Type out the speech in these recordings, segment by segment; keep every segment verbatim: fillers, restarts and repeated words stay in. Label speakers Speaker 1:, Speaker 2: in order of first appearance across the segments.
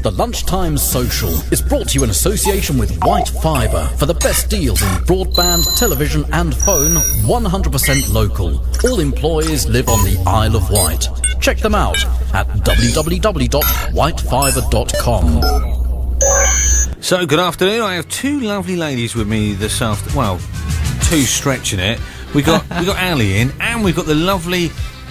Speaker 1: The Lunchtime Social is brought to you in association with White Fibre for the best deals in broadband, television and phone, one hundred percent local. All employees live on the Isle of Wight. Check them out at w w w dot white fibre dot com.
Speaker 2: So, good afternoon. I have two lovely ladies with me this afternoon. Well, two stretching it. We got we got Ali in, and we've got the lovely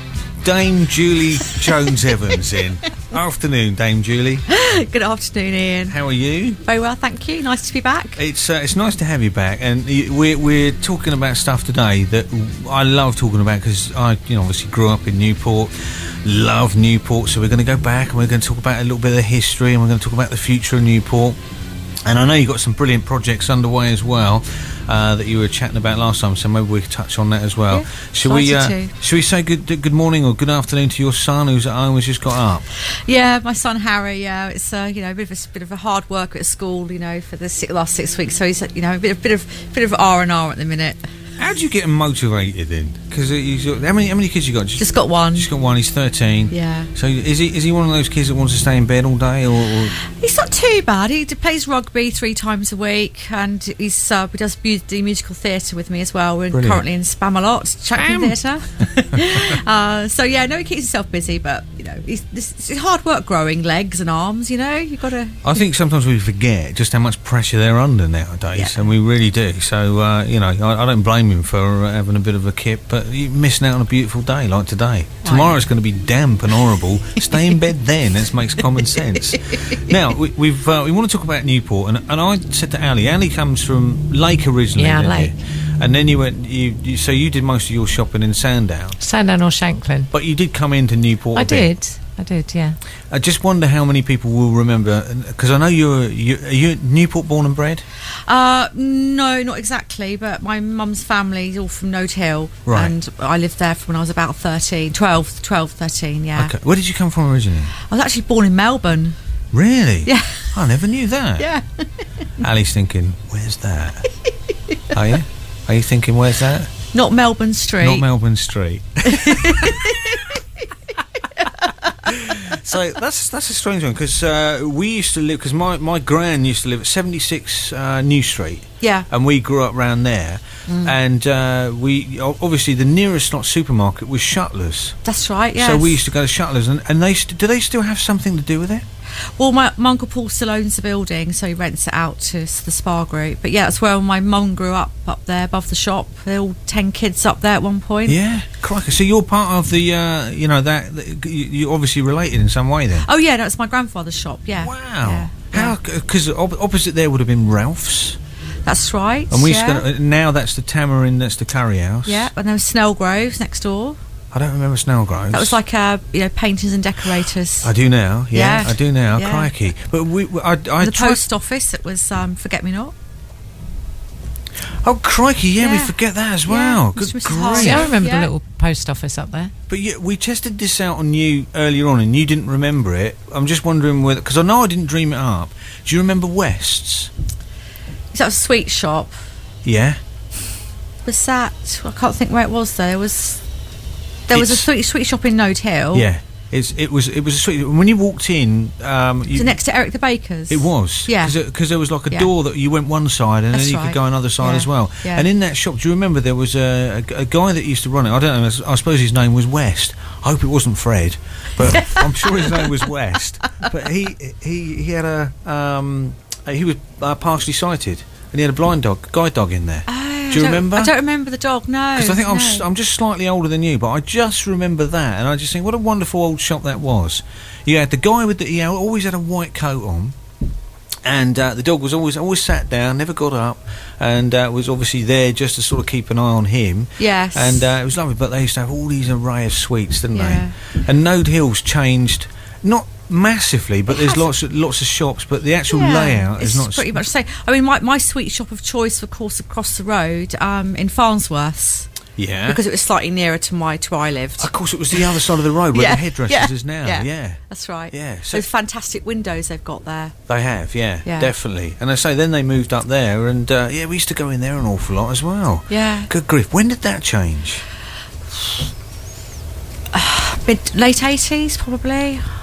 Speaker 2: Dame Julie Jones-Evans in. Afternoon, Dame Julie.
Speaker 3: Good afternoon, Ian.
Speaker 2: How are you?
Speaker 3: Very well, thank you. Nice to be back.
Speaker 2: It's uh, it's nice to have you back, and we're we're talking about stuff today that I love talking about because I, you know, obviously grew up in Newport, love Newport. So we're going to go back and we're going to talk about a little bit of the history, and we're going to talk about the future of Newport. And I know you've got some brilliant projects underway as well uh, that you were chatting about last time, so maybe we could touch on that as well.
Speaker 3: Yeah,
Speaker 2: should we uh, should we say good good morning or good afternoon to your son who's at home, who's just got up?
Speaker 3: Yeah, my son Harry. Yeah, it's uh, you know a bit of a bit of a hard work at school, you know, for the six, last six weeks. So he's you know a bit, a bit of bit of R and R at the minute.
Speaker 2: How do you get him motivated then? Because how many how many kids you got?
Speaker 3: Just, just got one.
Speaker 2: Just got one. He's thirteen.
Speaker 3: Yeah.
Speaker 2: So is he is he one of those kids that wants to stay in bed all day, or? or?
Speaker 3: He's not too bad. He plays rugby three times a week, and he's uh, he does mu- the musical theatre with me as well. We're
Speaker 2: Brilliant.
Speaker 3: currently in Spamalot, Chaplin Theatre. uh, so yeah, no, he keeps himself busy, but you know, he's, this, it's hard work growing legs and arms. You know, you got to.
Speaker 2: I think sometimes we forget just how much pressure they're under nowadays,
Speaker 3: Yeah.
Speaker 2: and we really do. So uh, you know, I, I don't blame him for uh, having a bit of a kip, but you're missing out on a beautiful day like today. Tomorrow's going to be damp and horrible. Stay in bed then. This makes common sense. Now we, we've uh, we want to talk about Newport, and, and I said to Ali, Ali comes from Lake originally,
Speaker 4: Yeah,
Speaker 2: didn't
Speaker 4: Lake.
Speaker 2: you? And then you went, you, you so you did most of your shopping in Sandown,
Speaker 4: Sandown or Shanklin.
Speaker 2: but you did come into Newport.
Speaker 4: I
Speaker 2: a bit.
Speaker 4: did. I did, yeah.
Speaker 2: I just wonder how many people will remember, because I know you're, you are you Newport born and bred?
Speaker 3: Uh, no, not exactly, but my mum's family is all from Node Hill,
Speaker 2: Right.
Speaker 3: and I lived there from when I was about thirteen, twelve, twelve, thirteen, yeah.
Speaker 2: Okay. Where did you come from originally?
Speaker 3: I was actually born in Melbourne.
Speaker 2: Really?
Speaker 3: Yeah.
Speaker 2: I never knew that.
Speaker 3: Yeah.
Speaker 2: Ali's thinking, where's that? Are you? Are you thinking, where's that?
Speaker 3: Not Melbourne Street.
Speaker 2: Not Melbourne Street. So that's that's a strange one, because uh, we used to live, because my, my gran used to live at seventy-six uh, New Street.
Speaker 3: Yeah.
Speaker 2: And we grew up round there. Mm. And uh, we obviously the nearest not supermarket was Shutlers.
Speaker 3: That's right, yes.
Speaker 2: So we used to go to Shutlers, and, and they st- do they still have something to do with it?
Speaker 3: Well, my, my Uncle Paul still owns the building, so he rents it out to s- the Spa Group. But yeah, that's where my mum grew up, up there above the shop. There were all ten kids up there at one point.
Speaker 2: Yeah, crikey. So you're part of the, uh, you know, that, that you, you're obviously related in some way then?
Speaker 3: Oh yeah, no, it's my grandfather's shop, yeah.
Speaker 2: Wow.
Speaker 3: Yeah,
Speaker 2: How? Because op- opposite there would have been Ralph's.
Speaker 3: That's right,
Speaker 2: And we
Speaker 3: yeah.
Speaker 2: used to go, now that's the Tamarind, that's the Curry House.
Speaker 3: Yeah, and there was Snellgroves next door.
Speaker 2: I don't remember Snellgroves.
Speaker 3: That was like, uh, you know, painters and decorators.
Speaker 2: I do now, yeah,
Speaker 3: Yeah.
Speaker 2: I do now,
Speaker 3: Yeah.
Speaker 2: crikey. But we, we I, I
Speaker 3: the
Speaker 2: tried-
Speaker 3: post office, it was um, Forget Me Not.
Speaker 2: Oh, crikey, yeah, we
Speaker 3: Yeah.
Speaker 2: forget that as
Speaker 3: Yeah,
Speaker 2: well.
Speaker 3: Mister
Speaker 2: Good
Speaker 3: Missus Hart.
Speaker 2: grief.
Speaker 4: See, I remember
Speaker 3: Yeah.
Speaker 4: the little post office up there.
Speaker 2: But yeah, we tested this out on you earlier on, and you didn't remember it. I'm just wondering whether, because I know I didn't dream it up. Do you remember West's?
Speaker 3: Is that a sweet shop?
Speaker 2: Yeah.
Speaker 3: Was that? I can't think where it was though. There was there was a
Speaker 2: It's-
Speaker 3: sweet sweet shop in Node Hill.
Speaker 2: Yeah. It's, it was it was a sweet. When you walked in, um, you,
Speaker 3: Was it next to Eric the Baker's?
Speaker 2: it was.
Speaker 3: Yeah.
Speaker 2: Because there was like a
Speaker 3: Yeah.
Speaker 2: door that you went one side and
Speaker 3: That's
Speaker 2: then you
Speaker 3: right.
Speaker 2: could go another side
Speaker 3: Yeah.
Speaker 2: as well.
Speaker 3: Yeah.
Speaker 2: And in that shop, do you remember there was a, a, a guy that used to run it? I don't know. I suppose his name was West. I hope it wasn't Fred, but I'm sure his name was West. But he he he had a um, he was uh, partially sighted, and he had a blind dog, guide dog in there.
Speaker 3: Oh,
Speaker 2: Do you
Speaker 3: I don't-
Speaker 2: remember?
Speaker 3: I don't remember the dog. No.
Speaker 2: Because I think I'm,
Speaker 3: no.
Speaker 2: s- I'm just slightly older than you, but I just remember that, and I just think what a wonderful old shop that was. You had the guy with the, he always had a white coat on, and uh, the dog was always always sat down, never got up, and uh, was obviously there just to sort of keep an eye on him.
Speaker 3: Yes.
Speaker 2: And uh, it was lovely, but they used to have all these array of sweets, didn't
Speaker 3: Yeah.
Speaker 2: they? And Node Hill's changed, not massively, but
Speaker 3: It
Speaker 2: there's
Speaker 3: hasn't.
Speaker 2: lots of, lots of shops, but the actual
Speaker 3: Yeah,
Speaker 2: layout
Speaker 3: it's
Speaker 2: is not...
Speaker 3: pretty much the same. I mean, my, my sweet shop of choice, of course, across the road um, in Farnsworth.
Speaker 2: Yeah.
Speaker 3: Because it was slightly nearer to my to where I lived.
Speaker 2: Of course, it was the other side of the road where
Speaker 3: Yeah,
Speaker 2: the hairdressers
Speaker 3: yeah,
Speaker 2: is now.
Speaker 3: yeah.
Speaker 2: Yeah.
Speaker 3: That's right.
Speaker 2: Yeah, so-
Speaker 3: Those fantastic windows they've got there.
Speaker 2: They have, yeah,
Speaker 3: Yeah.
Speaker 2: definitely. And I say, then they moved up there, and uh, yeah, we used to go in there an awful lot as well.
Speaker 3: Yeah.
Speaker 2: Good grief, when did that change?
Speaker 3: Mid late eighties, probably.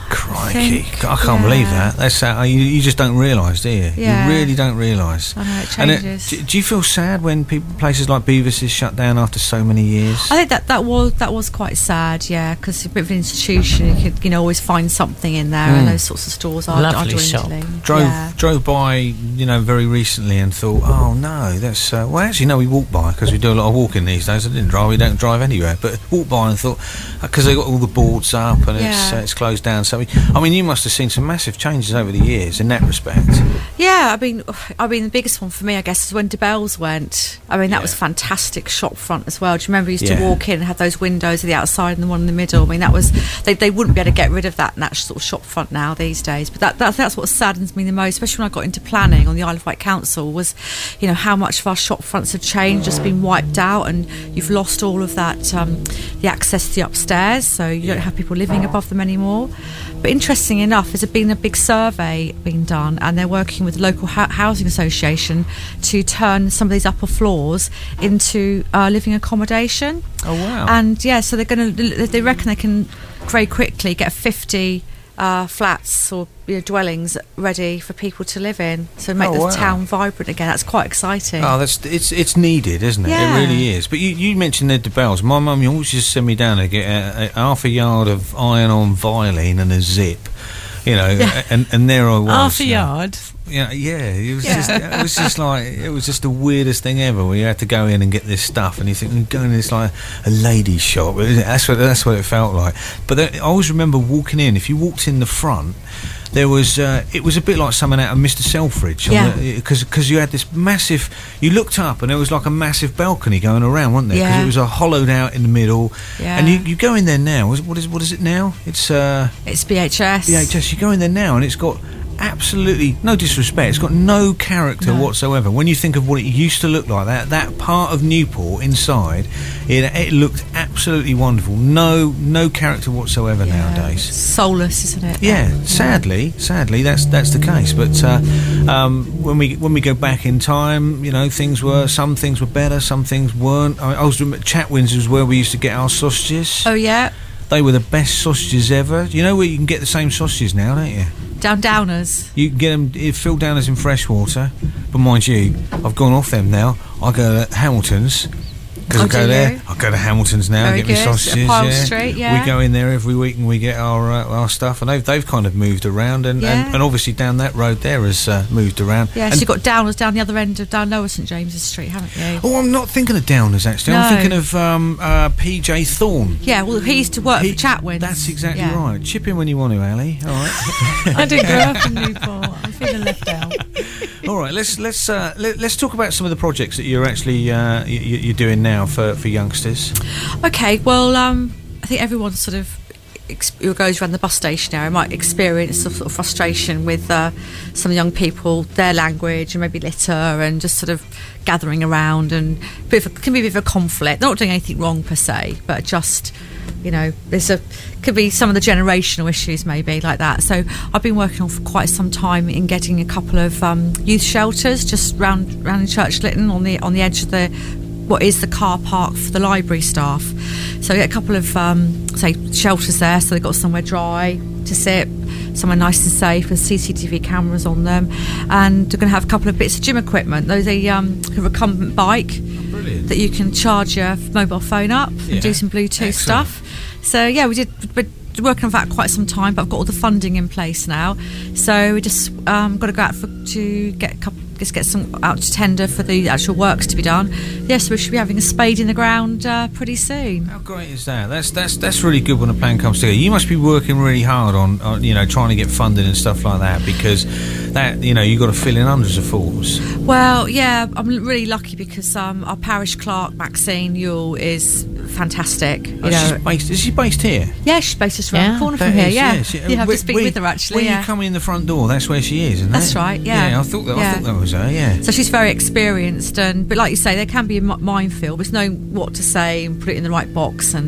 Speaker 2: Crikey.
Speaker 3: think,
Speaker 2: I can't
Speaker 3: yeah.
Speaker 2: believe that. That's uh, you, you just don't realise, do you?
Speaker 3: Yeah.
Speaker 2: You really don't realise.
Speaker 3: I know, it
Speaker 2: And
Speaker 3: changes.
Speaker 2: do, do you feel sad when people, places like Beavis is shut down after so many years?
Speaker 3: I think that, that was that was quite sad, yeah, because a bit of an institution, you could you know always find something in there, and those sorts of stores are, are
Speaker 4: Lovely shop.
Speaker 3: dwindling.
Speaker 2: Drove
Speaker 3: yeah.
Speaker 2: drove by, you know, very recently and thought, oh no, that's uh, well. Actually, no, we walked by because we do a lot of walking these days. I didn't drive. We don't drive anywhere, but walked by and thought because they got all the boards up and it's
Speaker 3: Yeah.
Speaker 2: uh, it's closed down. So I mean, you must have seen some massive changes over the years in that respect.
Speaker 3: Yeah, I mean, I mean, the biggest one for me, I guess, is when DeBell's went. I mean, that
Speaker 2: Yeah.
Speaker 3: was fantastic shop front as well. Do you remember you used
Speaker 2: Yeah.
Speaker 3: to walk in and have those windows at the outside and the one in the middle? I mean, that was they, they wouldn't be able to get rid of that natural sort of shop front now these days. But that, that that's what saddens me the most, especially when I got into planning on the Isle of Wight Council, was you know how much of our shop fronts have changed, just been wiped out, and you've lost all of that um, the access to the upstairs, so you don't have people living above them anymore. But interesting enough, there's been a big survey being done, and they're working with the local ha- housing association to turn some of these upper floors into uh, living accommodation.
Speaker 2: Oh wow!
Speaker 3: And yeah, so they're going to. They reckon they can very quickly get fifty uh, flats or you know, dwellings ready for people to live in. So make
Speaker 2: Oh,
Speaker 3: the
Speaker 2: wow.
Speaker 3: town vibrant again. That's quite exciting.
Speaker 2: Oh, that's it's it's needed, isn't it?
Speaker 3: Yeah.
Speaker 2: It really is. But you, you mentioned the DeBells. My mum always just send me down to get a, a half a yard of iron-on Vilene and a zip, you know,
Speaker 3: Yeah.
Speaker 2: and and there I was.
Speaker 4: Half a
Speaker 2: you know.
Speaker 4: yard.
Speaker 2: Yeah, yeah. It was
Speaker 3: Yeah.
Speaker 2: just, it was just like, it was just the weirdest thing ever. Where you had to go in and get this stuff, and you think you're going in this like a ladies' shop. That's what that's what it felt like. But then, I always remember walking in. If you walked in the front, there was uh, it was a bit like something out of Mister Selfridge.
Speaker 3: Yeah.
Speaker 2: Because because you had this massive. You looked up and there was like a massive balcony going around, wasn't there? Because
Speaker 3: Yeah.
Speaker 2: it was a hollowed out in the middle.
Speaker 3: Yeah.
Speaker 2: And you, you go in there now. What is what is, what is it now? It's uh,
Speaker 3: It's B H S.
Speaker 2: V H S. You go in there now and it's got absolutely no disrespect, it's got no character
Speaker 3: No.
Speaker 2: whatsoever. When you think of what it used to look like, that that part of Newport inside, it, it looked absolutely wonderful. No no character whatsoever
Speaker 3: Yeah.
Speaker 2: nowadays.
Speaker 3: Soulless, isn't it?
Speaker 2: Yeah, sadly, sadly, that's that's the case. But uh, um, when we when we go back in time, you know, things were some things were better, some things weren't. I, mean, I was at Chatwin's was where we used to get our sausages.
Speaker 3: Oh yeah,
Speaker 2: They were the best sausages ever. You know where you can get the same sausages now, don't you?
Speaker 3: down Downers.
Speaker 2: You can get them filled down as in freshwater, but mind you, I've gone off them now. I go to Hamilton's because
Speaker 3: Oh,
Speaker 2: I go
Speaker 3: do
Speaker 2: there.
Speaker 3: you?
Speaker 2: I go to Hamilton's now,
Speaker 3: Very
Speaker 2: get me
Speaker 3: good.
Speaker 2: sausages.
Speaker 3: Pile
Speaker 2: yeah.
Speaker 3: Street, yeah.
Speaker 2: We go in there every week and we get our uh, our stuff, and they've they've kind of moved around, and,
Speaker 3: Yeah.
Speaker 2: and, and obviously down that road there has uh, moved around.
Speaker 3: Yeah,
Speaker 2: And-
Speaker 3: so you've got Downers down the other end of down Lower St James's Street, haven't you?
Speaker 2: Oh, I'm not thinking of Downers actually.
Speaker 3: No.
Speaker 2: I'm thinking of um, uh, P J Thorne.
Speaker 3: Yeah, well, he used to work
Speaker 2: He-
Speaker 3: for Chatwin's.
Speaker 2: That's exactly
Speaker 3: Yeah.
Speaker 2: right. Chip in when you want to, Ali. All right.
Speaker 4: I didn't grow up in Newport. I'm feeling left out.
Speaker 2: All right, let's let's uh, let, let's talk about some of the projects that you're actually uh, you, you're doing now for, for youngsters.
Speaker 3: Okay, well, um, I think everyone sort of ex- who goes around the bus station area might experience some sort of frustration with uh, some young people, their language, and maybe litter, and just sort of gathering around, and a bit of a, can be a bit of a conflict. Not doing anything wrong per se, but just, you know, there's a could be some of the generational issues maybe like that. So I've been working on for quite some time in getting a couple of um, youth shelters just round round in Church Lytton on the on the edge of the what is the car park for the library staff. So I get a couple of um, say shelters there, so they've got somewhere dry to sit, somewhere nice and safe with C C T V cameras on them, and we're going to have a couple of bits of gym equipment. There's a um, recumbent bike
Speaker 2: Brilliant.
Speaker 3: that you can charge your mobile phone up
Speaker 2: Yeah.
Speaker 3: and do some Bluetooth
Speaker 2: Excellent.
Speaker 3: stuff. So yeah, we did. We're working on that quite some time, but I've got all the funding in place now. So we just um, got to go out for, to get a couple. Just get some out to tender for the actual works to be done. Yes, we should be having a spade in the ground uh, pretty soon.
Speaker 2: How great is that? That's that's that's really good when a plan comes together. You must be working really hard on, on you know trying to get funding and stuff like that, because that you know you got to fill in hundreds of forms.
Speaker 3: Well, yeah, I'm really lucky because um, our parish clerk Maxine Yule is fantastic. You
Speaker 2: Oh,
Speaker 3: know,
Speaker 2: she's based. Is she based here?
Speaker 3: yeah, she's based just around
Speaker 4: Yeah,
Speaker 3: the corner
Speaker 2: That
Speaker 3: from here.
Speaker 2: is,
Speaker 3: Yeah,
Speaker 2: yes,
Speaker 3: you have
Speaker 2: Where-
Speaker 3: to speak
Speaker 2: where-
Speaker 3: with her actually.
Speaker 2: When
Speaker 3: yeah.
Speaker 2: you come in the front door, that's where she is, isn't
Speaker 3: That's
Speaker 2: it?
Speaker 3: right, yeah.
Speaker 2: Yeah, I thought that. I
Speaker 3: Yeah.
Speaker 2: thought that was her. Yeah.
Speaker 3: So she's very experienced, and but like you say, there can be a mi- minefield. It's knowing what to say and put it in the right box, and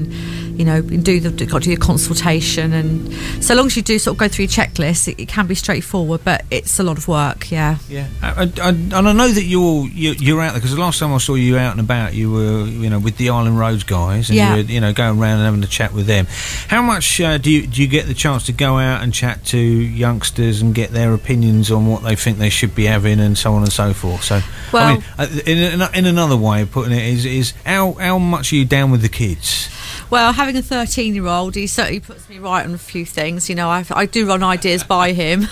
Speaker 3: you know, do the got to do your consultation, and so long as you do sort of go through your checklist, it, it can be straightforward, but it's a lot of work. Yeah,
Speaker 2: yeah. I, I, and I know that you're you're, you're out there, because the last time I saw you out and about, you were, you know, with the Island Roads guys, and
Speaker 3: yeah.
Speaker 2: you were, you know, going around and having a chat with them. How much uh, do you do you get the chance to go out and chat to youngsters and get their opinions on what they think they should be having, and so on and so forth? So,
Speaker 3: well,
Speaker 2: I mean, in, in another way of putting it is is how how much are you down with the kids?
Speaker 3: Well, having a thirteen-year-old, he certainly puts me right on a few things. You know, I, I do run ideas by him.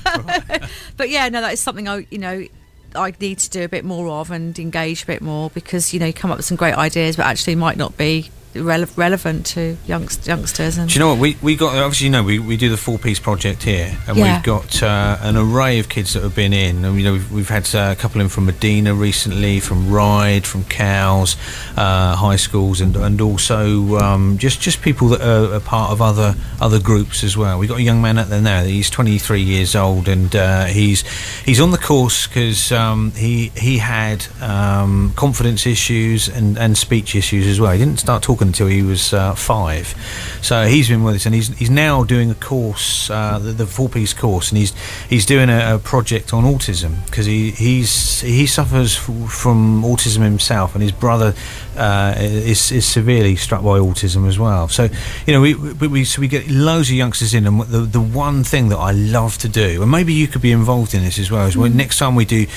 Speaker 3: But yeah, no, that is something I, you know, I need to do a bit more of and engage a bit more, because, you know, you come up with some great ideas, but actually might not be rele- relevant to youngst- youngsters. And
Speaker 2: do you know what we we got? Obviously, you know, we, we do the four piece project here, and
Speaker 3: yeah.
Speaker 2: we've got uh, an array of kids that have been in. And, you know, we've, we've had uh, a couple in from Medina recently, from Ryde, from Cowes uh, high schools, and and also um, just just people that are, are part of other other groups as well. We've got a young man out there now. He's twenty-three years old, and uh, he's he's on the course because um, he he had um, confidence issues and, and speech issues as well. He didn't start talking until he was uh, five, so he's been with us, and he's he's now doing a course, uh, the, the four piece course, and he's he's doing a, a project on autism, because he he's he suffers f- from autism himself, and his brother uh, is is severely struck by autism as well. So, you know, we we, we so we get loads of youngsters in, and the the one thing that I love to do, and maybe you could be involved in this as well, is mm. when next time we do,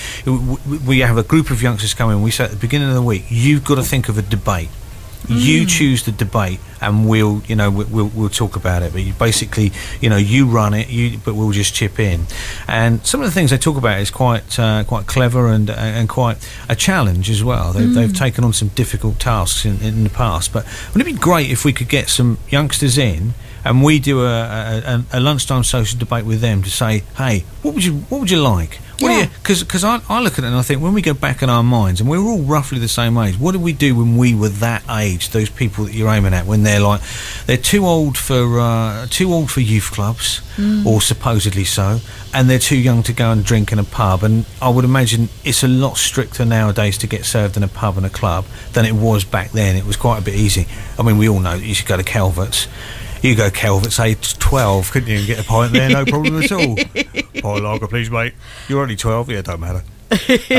Speaker 2: we have a group of youngsters come in. We say at the beginning of the week, you've got to think of a debate. You choose the debate, and we'll, you know, we'll we'll talk about it. But you basically, you know, you run it, you, but we'll just chip in. And some of the things they talk about is quite uh, quite clever and and quite a challenge as well. They've, mm. they've taken on some difficult tasks in, in the past. But wouldn't it be great if we could get some youngsters in, and we do a, a, a lunchtime social debate with them to say, hey, what would you what would you like? What yeah. Because because I, I look at it and I think, when we go back in our minds, and we're all roughly the same age, what did we do when we were that age? Those people that you're aiming at, when they're like, they're too old for uh, too old for youth clubs, mm. or supposedly so, and they're too young to go and drink in a pub. And I would imagine it's a lot stricter nowadays to get served in a pub and a club than it was back then. It was quite a bit easy. I mean, we all know that you should go to Calvert's. You go Calvert's age twelve, couldn't you, and get a pint there, no problem at all. Pint lager, please, mate. You're only twelve, yeah, don't matter. Uh,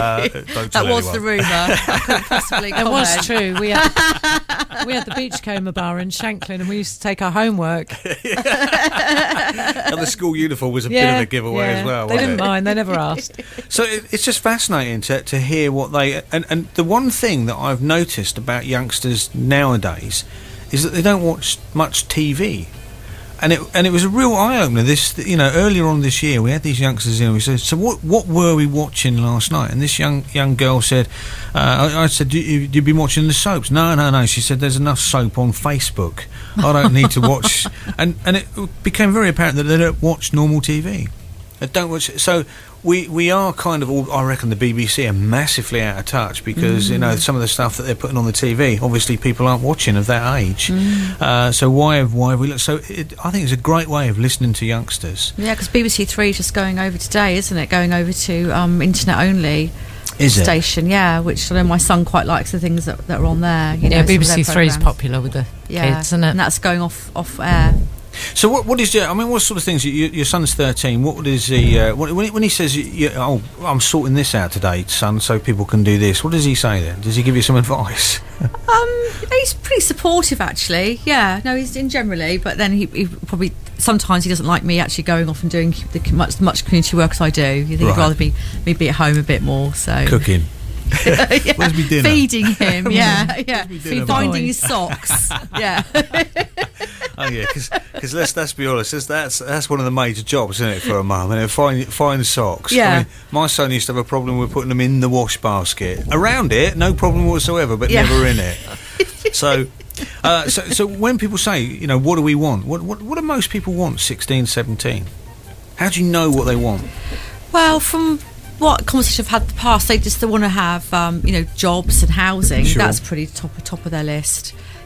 Speaker 2: don't
Speaker 3: that was
Speaker 2: anyone.
Speaker 3: The rumour. I couldn't possibly
Speaker 4: It was true. We had, we had the Beachcomber bar in Shanklin, and we used to take our homework.
Speaker 2: And the school uniform was a
Speaker 4: yeah,
Speaker 2: bit of a giveaway
Speaker 4: yeah.
Speaker 2: as well.
Speaker 4: They didn't
Speaker 2: it?
Speaker 4: mind. They never asked.
Speaker 2: So it, it's just fascinating to, to hear what they... And, and the one thing that I've noticed about youngsters nowadays is that they don't watch much T V. And it and it was a real eye opener. This, you know, earlier on this year, we had these youngsters in. And we said, "So what? What were we watching last night?" And this young young girl said, uh, I, "I said, do you, you been watching the soaps?" No, no, no. She said, "There's enough soap on Facebook. I don't need to watch." and and it became very apparent that they don't watch normal T V. They don't watch. So we we are kind of all. I reckon the B B C are massively out of touch, because mm. you know, some of the stuff that they're putting on the T V, obviously people aren't watching of that age. Mm. Uh, so why have why have we looked? So it, I think it's a great way of listening to youngsters.
Speaker 3: Yeah, because B B C Three is just going over today, isn't it? Going over to um, internet only.
Speaker 2: Is it?
Speaker 3: Station, yeah, which I know my son quite likes the things that, that are on there. You know,
Speaker 4: yeah, B B C
Speaker 3: Three
Speaker 4: Three is popular with the
Speaker 3: yeah,
Speaker 4: kids, isn't it?
Speaker 3: And that's going off off air.
Speaker 2: So what what is your, I mean, what sort of things, your, your son's thirteen, what is he uh, when, when he says, you, oh, I'm sorting this out today, son, so people can do this, what does he say then? Does he give you some advice?
Speaker 3: um he's pretty supportive, actually. Yeah, no, he's in generally, but then he, he probably sometimes he doesn't like me actually going off and doing the much, much community work as I do. You think right. He'd rather be me be at home a bit more. So
Speaker 2: cooking.
Speaker 3: yeah.
Speaker 2: Where's me dinner?
Speaker 3: Feeding him, yeah, yeah.
Speaker 2: Dinner,
Speaker 3: finding his socks, yeah.
Speaker 2: Oh yeah, because let's let's be honest, that's that's one of the major jobs, isn't it, for a mum? And find find socks.
Speaker 3: Yeah.
Speaker 2: I mean, my son used to have a problem with putting them in the wash basket. Around it, no problem whatsoever, but
Speaker 3: yeah.
Speaker 2: never in it. So, uh, so so when people say, you know, what do we want? What what what do most people want? sixteen, seventeen. How do you know what they want?
Speaker 3: Well, from what conversations I've had in the past, they just they want to have um, you know, jobs and housing.
Speaker 2: Sure.
Speaker 3: That's pretty top top of their list.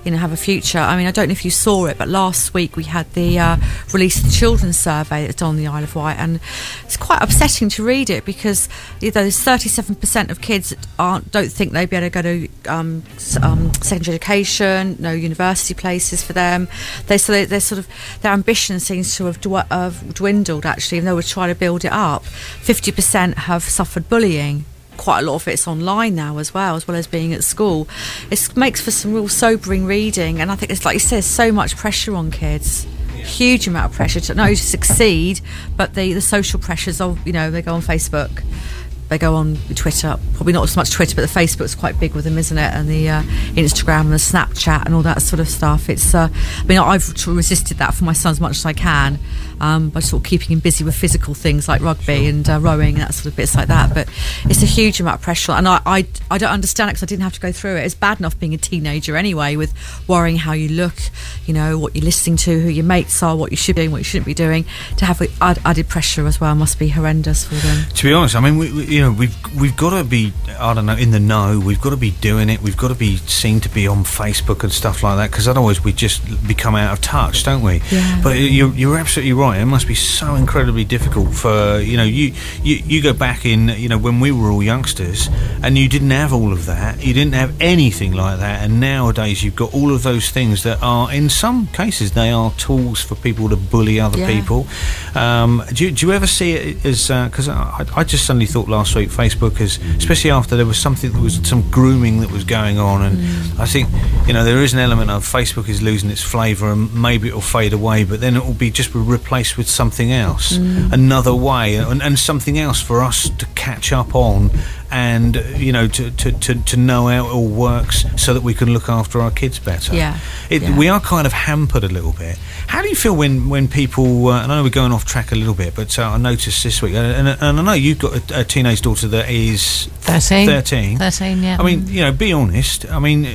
Speaker 3: you know, have a future. I mean, I don't know if you saw it, but last week we had the uh, release of the children's survey that's on the Isle of Wight, and it's quite upsetting to read it because you know, there's thirty-seven percent of kids that aren't don't think they'd be able to go to um, s- um, secondary education, no university places for them. They so they, they're sort of their ambition seems to have dw- uh, dwindled actually, and they were trying to build it up. fifty percent have suffered bullying. Quite a lot of it's online now as well, as well as being at school. It makes for some real sobering reading, and I think it's like you said, so much pressure on kids. Huge amount of pressure to not only to succeed, but the the social pressures of, you know, they go on Facebook, they go on Twitter, probably not so much Twitter, but the Facebook's quite big with them, isn't it? And the uh, Instagram and the Snapchat and all that sort of stuff. It's, uh, I mean, I've sort of resisted that for my son as much as I can, um, by sort of keeping him busy with physical things like rugby sure. and uh, rowing and that sort of bits like that. But it's a huge amount of pressure, and I, I, I don't understand it because I didn't have to go through it. It's bad enough being a teenager anyway, with worrying how you look, you know, what you're listening to, who your mates are, what you should be doing, what you shouldn't be doing. To have add, added pressure as well must be horrendous for them.
Speaker 2: To be honest, I mean, we, we, you know, we've we've got to be, I don't know, in the know. We've got to be doing it. We've got to be seen to be on Facebook and stuff like that, because otherwise we just become out of touch, don't we?
Speaker 3: Yeah.
Speaker 2: But you're you're absolutely right. It must be so incredibly difficult for, you know, you, you you go back in, you know, when we were all youngsters, and you didn't have all of that. You didn't have anything like that. And nowadays you've got all of those things that are, in some cases, they are tools for people to bully other
Speaker 3: Yeah.
Speaker 2: people. Um, do, you, do you ever see it as, because uh, I, I just suddenly thought last week Facebook, as, especially after there was something that was some grooming that was going on, and mm. I think, you know, there is an element of Facebook is losing its flavour, and maybe it'll fade away, but then it will be just replaced with something else, mm. another way, and, and something else for us to catch up on, and you know, to, to, to, to know how it all works, so that we can look after our kids better.
Speaker 3: Yeah,
Speaker 2: it,
Speaker 3: yeah.
Speaker 2: We are kind of hampered a little bit. How do you feel when, when people, uh, and I know we're going off track a little bit, but uh, I noticed this week, and, and, and I know you've got a, a teenage daughter that is
Speaker 4: thirteen.
Speaker 2: thirteen.
Speaker 4: thirteen, yeah.
Speaker 2: I mean, you know, be honest. I mean,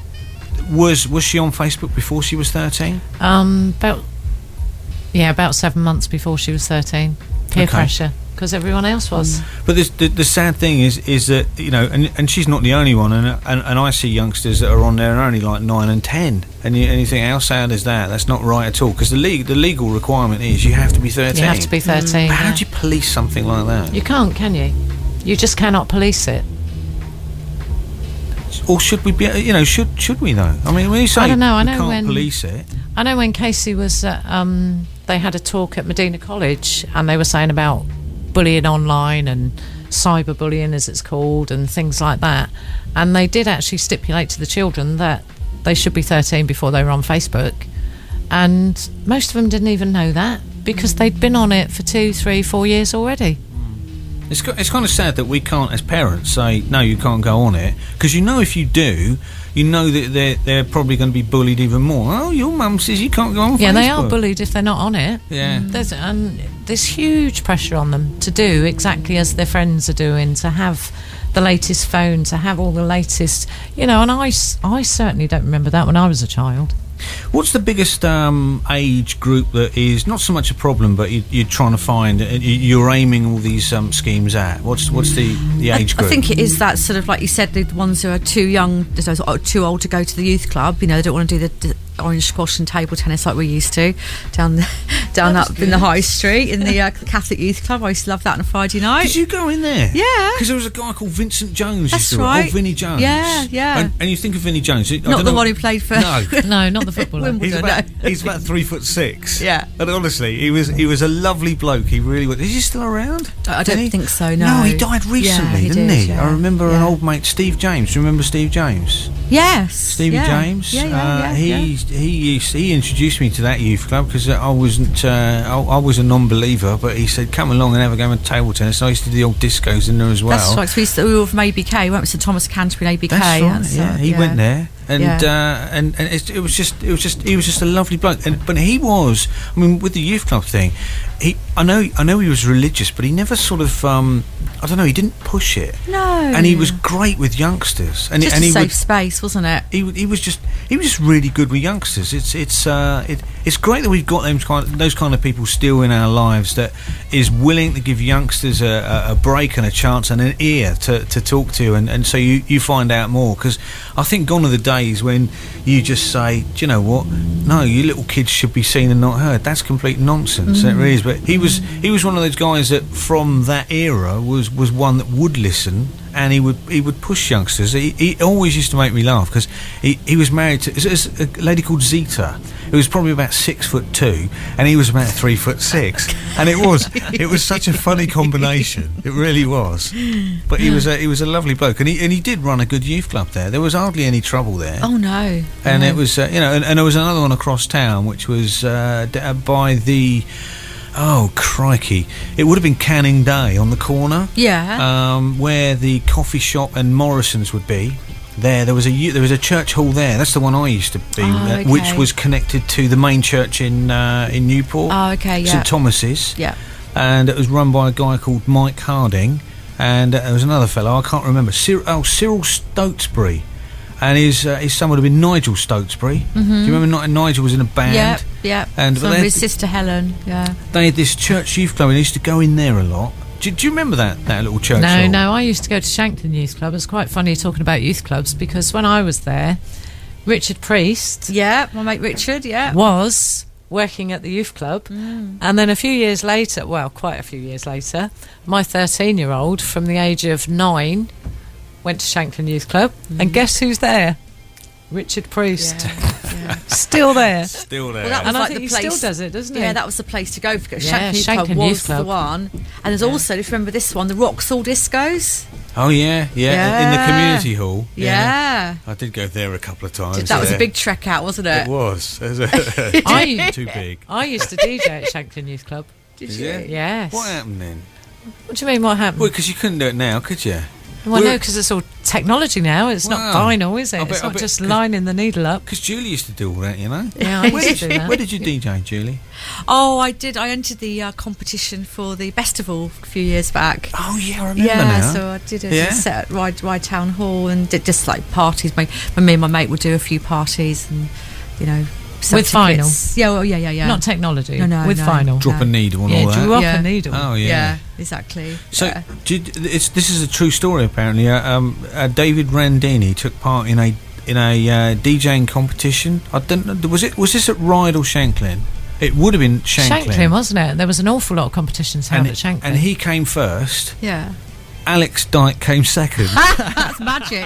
Speaker 2: was was she on Facebook before she was thirteen?
Speaker 4: Um, about yeah, about seven months before she was thirteen. Peer
Speaker 2: Okay.
Speaker 4: pressure, because everyone else was.
Speaker 2: But this, the the sad thing is is that, you know, and and she's not the only one, and and, and I see youngsters that are on there and are only like nine and ten, and you, and you think, how sad is that? That's not right at all, because the legal the legal requirement is you have to be thirteen.
Speaker 4: You have to be thirteen.
Speaker 2: But how
Speaker 4: yeah.
Speaker 2: do you police something like that?
Speaker 4: You can't, can you? You just cannot police it.
Speaker 2: Or should we be? You know, should should we though? I mean, when you say
Speaker 4: I don't know. I
Speaker 2: we
Speaker 4: know
Speaker 2: can't
Speaker 4: when
Speaker 2: police it.
Speaker 4: I know when Casey was, uh, um, they had a talk at Medina College, and they were saying about bullying online and cyberbullying, as it's called, and things like that. And they did actually stipulate to the children that they should be thirteen before they were on Facebook. And most of them didn't even know that, because they'd been on it for two, three, four years already.
Speaker 2: It's it's kind of sad that we can't, as parents, say no, you can't go on it, because you know if you do, you know that they're they're probably going to be bullied even more. Oh, your mum says you can't go on
Speaker 4: Yeah,
Speaker 2: Facebook.
Speaker 4: they are bullied if they're not on it.
Speaker 2: Yeah.
Speaker 4: There's and there's huge pressure on them to do exactly as their friends are doing, to have the latest phone, to have all the latest, you know. And I, s- I certainly don't remember that when I was a child.
Speaker 2: What's the biggest um, age group that is not so much a problem, but you, you're trying to find, uh, you- you're aiming all these um, schemes at? What's what's the, the age
Speaker 3: I,
Speaker 2: group?
Speaker 3: I think it is that sort of, like you said, the ones who are too young, those are too old to go to the youth club. You know, they don't want to do the, the orange squash and table tennis like we used to down the, down up in the high street in the uh, Catholic Youth Club. I used to love that on a Friday night.
Speaker 2: Did you go in there?
Speaker 3: Yeah.
Speaker 2: Because there was a guy called Vincent Jones.
Speaker 3: That's
Speaker 2: used to,
Speaker 3: right.
Speaker 2: Oh, Vinnie Jones.
Speaker 3: Yeah, yeah.
Speaker 2: And, and you think of Vinnie Jones. I
Speaker 3: Not
Speaker 2: don't
Speaker 3: the
Speaker 2: know-
Speaker 3: one who played for
Speaker 2: No.
Speaker 4: No, not the footballer.
Speaker 3: Wimbledon.
Speaker 2: He's about,
Speaker 3: No.
Speaker 2: he's about three foot six.
Speaker 3: Yeah.
Speaker 2: And honestly, he was he was a lovely bloke. He really was. Is he still around?
Speaker 3: I
Speaker 2: Did
Speaker 3: don't
Speaker 2: he?
Speaker 3: think so, no.
Speaker 2: No, he died recently,
Speaker 3: Yeah, he
Speaker 2: didn't
Speaker 3: did,
Speaker 2: he?
Speaker 3: yeah.
Speaker 2: I remember an
Speaker 3: Yeah.
Speaker 2: old mate, Steve James. Do you remember Steve James?
Speaker 3: Yes.
Speaker 2: Stevie
Speaker 3: yeah.
Speaker 2: James.
Speaker 3: Yeah, yeah,
Speaker 2: uh,
Speaker 3: yeah,
Speaker 2: he
Speaker 3: yeah.
Speaker 2: he used, he introduced me to that youth club, because I wasn't uh, I, I was a non-believer, but he said come along and have a game of table tennis. I used to do the old discos in there as well.
Speaker 3: That's right. So we, used to, we were from A B K. We went to St Thomas Canterbury and A B K.
Speaker 2: That's right.
Speaker 3: That's,
Speaker 2: Yeah,
Speaker 3: uh,
Speaker 2: he went there, and
Speaker 3: Yeah.
Speaker 2: uh, and and it, it was just it was just he was just a lovely bloke. And but he was, I mean, with the youth club thing, he I know I know he was religious, but he never sort of um, I don't know, he didn't push it.
Speaker 3: No.
Speaker 2: And he was great with youngsters, and
Speaker 3: Just
Speaker 2: and
Speaker 3: a
Speaker 2: he
Speaker 3: safe
Speaker 2: would,
Speaker 3: space, wasn't it?
Speaker 2: he would- he was just he was just really good with youngsters. It's it's uh, it it's great that we've got them kind of, those kind of people still in our lives that is willing to give youngsters a, a, a break and a chance and an ear to, to talk to, and, and so you, you find out more. Because I think gone are the days when you just say, do you know what? No, you little kids should be seen and not heard. That's complete nonsense. Mm. It really is. But he was he was one of those guys that from that era was, was one that would listen. And he would he would push youngsters. He, he always used to make me laugh because he, he was married to it's a lady called Zita, who was probably about six foot two, and he was about three foot six. And it was it was such a funny combination. It really was. But he was a, he was a lovely bloke, and he and he did run a good youth club there. There was hardly any trouble there.
Speaker 3: Oh no!
Speaker 2: And
Speaker 3: no.
Speaker 2: it was uh, you know, and, and there was another one across town, which was uh, d- by the. Oh, crikey. It would have been Canning Day on the corner.
Speaker 3: Yeah.
Speaker 2: Um, where the coffee shop and Morrison's would be. There there was a there was a church hall there. That's the one I used to be,
Speaker 3: oh,
Speaker 2: uh,
Speaker 3: okay.
Speaker 2: which was connected to the main church in uh, in Newport.
Speaker 3: Oh, okay, yeah.
Speaker 2: St Thomas's.
Speaker 3: Yeah.
Speaker 2: And it was run by a guy called Mike Harding. And uh, there was another fellow, I can't remember. Cyril, oh, Cyril Stotesbury. And his uh, his son would have been Nigel Stotesbury. Mm-hmm. Do you remember N- Nigel was in a band?
Speaker 3: Yeah, yeah.
Speaker 2: And
Speaker 3: Some of his sister Helen, yeah.
Speaker 2: They had this church youth club and they used to go in there a lot. Do, do you remember that, that little church
Speaker 4: No,
Speaker 2: hall?
Speaker 4: no, I used to go to Shankland Youth Club. It's quite funny talking about youth clubs because when I was there, Richard Priest
Speaker 3: Yeah, my mate Richard, yeah.
Speaker 4: was working at the youth club. Mm. And then a few years later, well, quite a few years later, my thirteen-year-old from the age of nine went to Shankland Youth Club, mm. and guess who's there? Richard Priest.
Speaker 3: Yeah, yeah.
Speaker 4: Still there.
Speaker 2: Still there.
Speaker 3: Well, that was
Speaker 4: and
Speaker 3: like
Speaker 4: I think
Speaker 3: the
Speaker 4: he
Speaker 3: place,
Speaker 4: still does it, doesn't he?
Speaker 3: Yeah, that was the place to go because
Speaker 4: Yeah,
Speaker 3: Shankland Youth
Speaker 4: Shankland
Speaker 3: Club was
Speaker 4: Youth Club.
Speaker 3: the one. And there's
Speaker 4: Yeah.
Speaker 3: also, if you remember this one, the Roxall Discos.
Speaker 2: Oh, yeah, yeah,
Speaker 3: Yeah.
Speaker 2: in the community hall.
Speaker 3: Yeah.
Speaker 2: I did go there a couple of times.
Speaker 3: That was
Speaker 2: yeah.
Speaker 3: a big trek out, wasn't it?
Speaker 2: It was. It was a-
Speaker 4: I-
Speaker 2: too big.
Speaker 4: I used to D J at Shankland Youth Club.
Speaker 3: Did
Speaker 2: Is
Speaker 3: you?
Speaker 2: it?
Speaker 4: Yes.
Speaker 2: What happened then?
Speaker 4: What do you mean, what happened?
Speaker 2: Well, because you couldn't do it now, could you?
Speaker 4: Well,
Speaker 2: We're-
Speaker 4: no, because it's all technology now. It's
Speaker 2: Wow.
Speaker 4: not vinyl, is it?
Speaker 2: I bet-
Speaker 4: it's
Speaker 2: I
Speaker 4: not
Speaker 2: bet-
Speaker 4: just
Speaker 2: 'cause-
Speaker 4: lining the needle up.
Speaker 2: Because Julie used to do all that, you know?
Speaker 4: Yeah, I
Speaker 2: Where
Speaker 4: used to
Speaker 2: did,
Speaker 4: do that.
Speaker 2: where did you D J, Julie?
Speaker 3: Oh, I did. I entered the uh, competition for the Bestival a few years back.
Speaker 2: Oh, yeah, I remember
Speaker 3: Yeah,
Speaker 2: now.
Speaker 3: so I did a
Speaker 2: Yeah?
Speaker 3: set at Ride, Ride Town Hall and did just like parties. My, my me and my mate would do a few parties and, you know, sell
Speaker 4: With
Speaker 3: tickets. Yeah, well, yeah, yeah, yeah.
Speaker 4: Not technology.
Speaker 3: No, no,
Speaker 4: with
Speaker 3: no.
Speaker 4: vinyl.
Speaker 2: Drop a needle and
Speaker 4: Yeah,
Speaker 2: all that.
Speaker 4: drew up
Speaker 3: Yeah.
Speaker 4: a needle.
Speaker 2: Oh, yeah.
Speaker 3: Yeah, exactly.
Speaker 2: So,
Speaker 3: yeah.
Speaker 2: did, it's, this is a true story. Apparently, uh, um, uh, David Randini took part in a in a uh, DJing competition. I don't know. Was it was this at Ryde or Shanklin? It would have been Shanklin.
Speaker 4: Shanklin, wasn't it? There was an awful lot of competitions held
Speaker 2: and,
Speaker 4: at Shanklin.
Speaker 2: and he came first.
Speaker 3: Yeah.
Speaker 2: Alex Dyke came second.
Speaker 3: That's magic.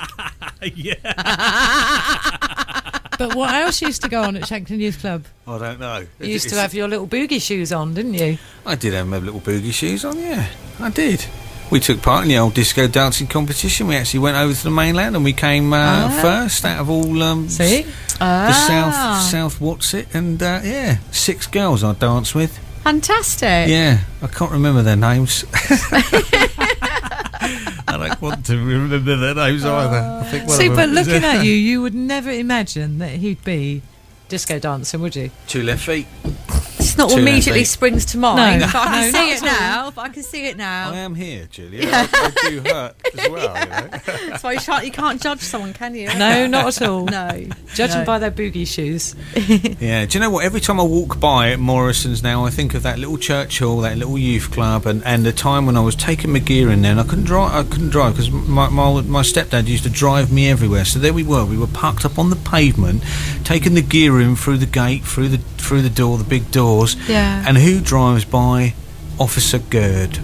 Speaker 4: But what else used to go on at Shanklin Youth Club?
Speaker 2: I don't know.
Speaker 4: You used to have your little boogie shoes on, didn't you?
Speaker 2: I did have my little boogie shoes on. Yeah, I did. We took part in the old disco dancing competition. We actually went over to the mainland and we came uh,
Speaker 3: Ah.
Speaker 2: first out of all um,
Speaker 4: See?
Speaker 2: the
Speaker 3: Ah.
Speaker 2: South South what's it and uh, yeah, six girls I danced with.
Speaker 3: Fantastic.
Speaker 2: Yeah, I can't remember their names. I don't want to remember their names either. I think one
Speaker 4: See,
Speaker 2: of
Speaker 4: but
Speaker 2: them-
Speaker 4: looking at you, you would never imagine that he'd be disco dancing, would you?
Speaker 2: Two left feet.
Speaker 3: It's not
Speaker 2: Two
Speaker 3: what immediately
Speaker 2: and eight.
Speaker 3: springs to mind,
Speaker 4: No.
Speaker 3: but I can
Speaker 4: No,
Speaker 3: see
Speaker 4: not
Speaker 3: it
Speaker 4: at all.
Speaker 3: now. But I can see it
Speaker 2: I
Speaker 3: now.
Speaker 2: am here, Julia. I, I do hurt as well. You know?
Speaker 3: That's why you can't, you can't judge someone, can you?
Speaker 4: No, not at all.
Speaker 3: No.
Speaker 4: Judging
Speaker 3: No.
Speaker 4: by their boogie shoes.
Speaker 2: Yeah, do you know what? Every time I walk by at Morrison's now, I think of that little church hall, that little youth club, and, and the time when I was taking my gear in there, and I couldn't drive. I couldn't drive because my, my my stepdad used to drive me everywhere. So there we were. We were parked up on the pavement, taking the gear in through the gate, through the through the door, the big doors.
Speaker 3: Yeah.
Speaker 2: And who drives by? Officer Gerd.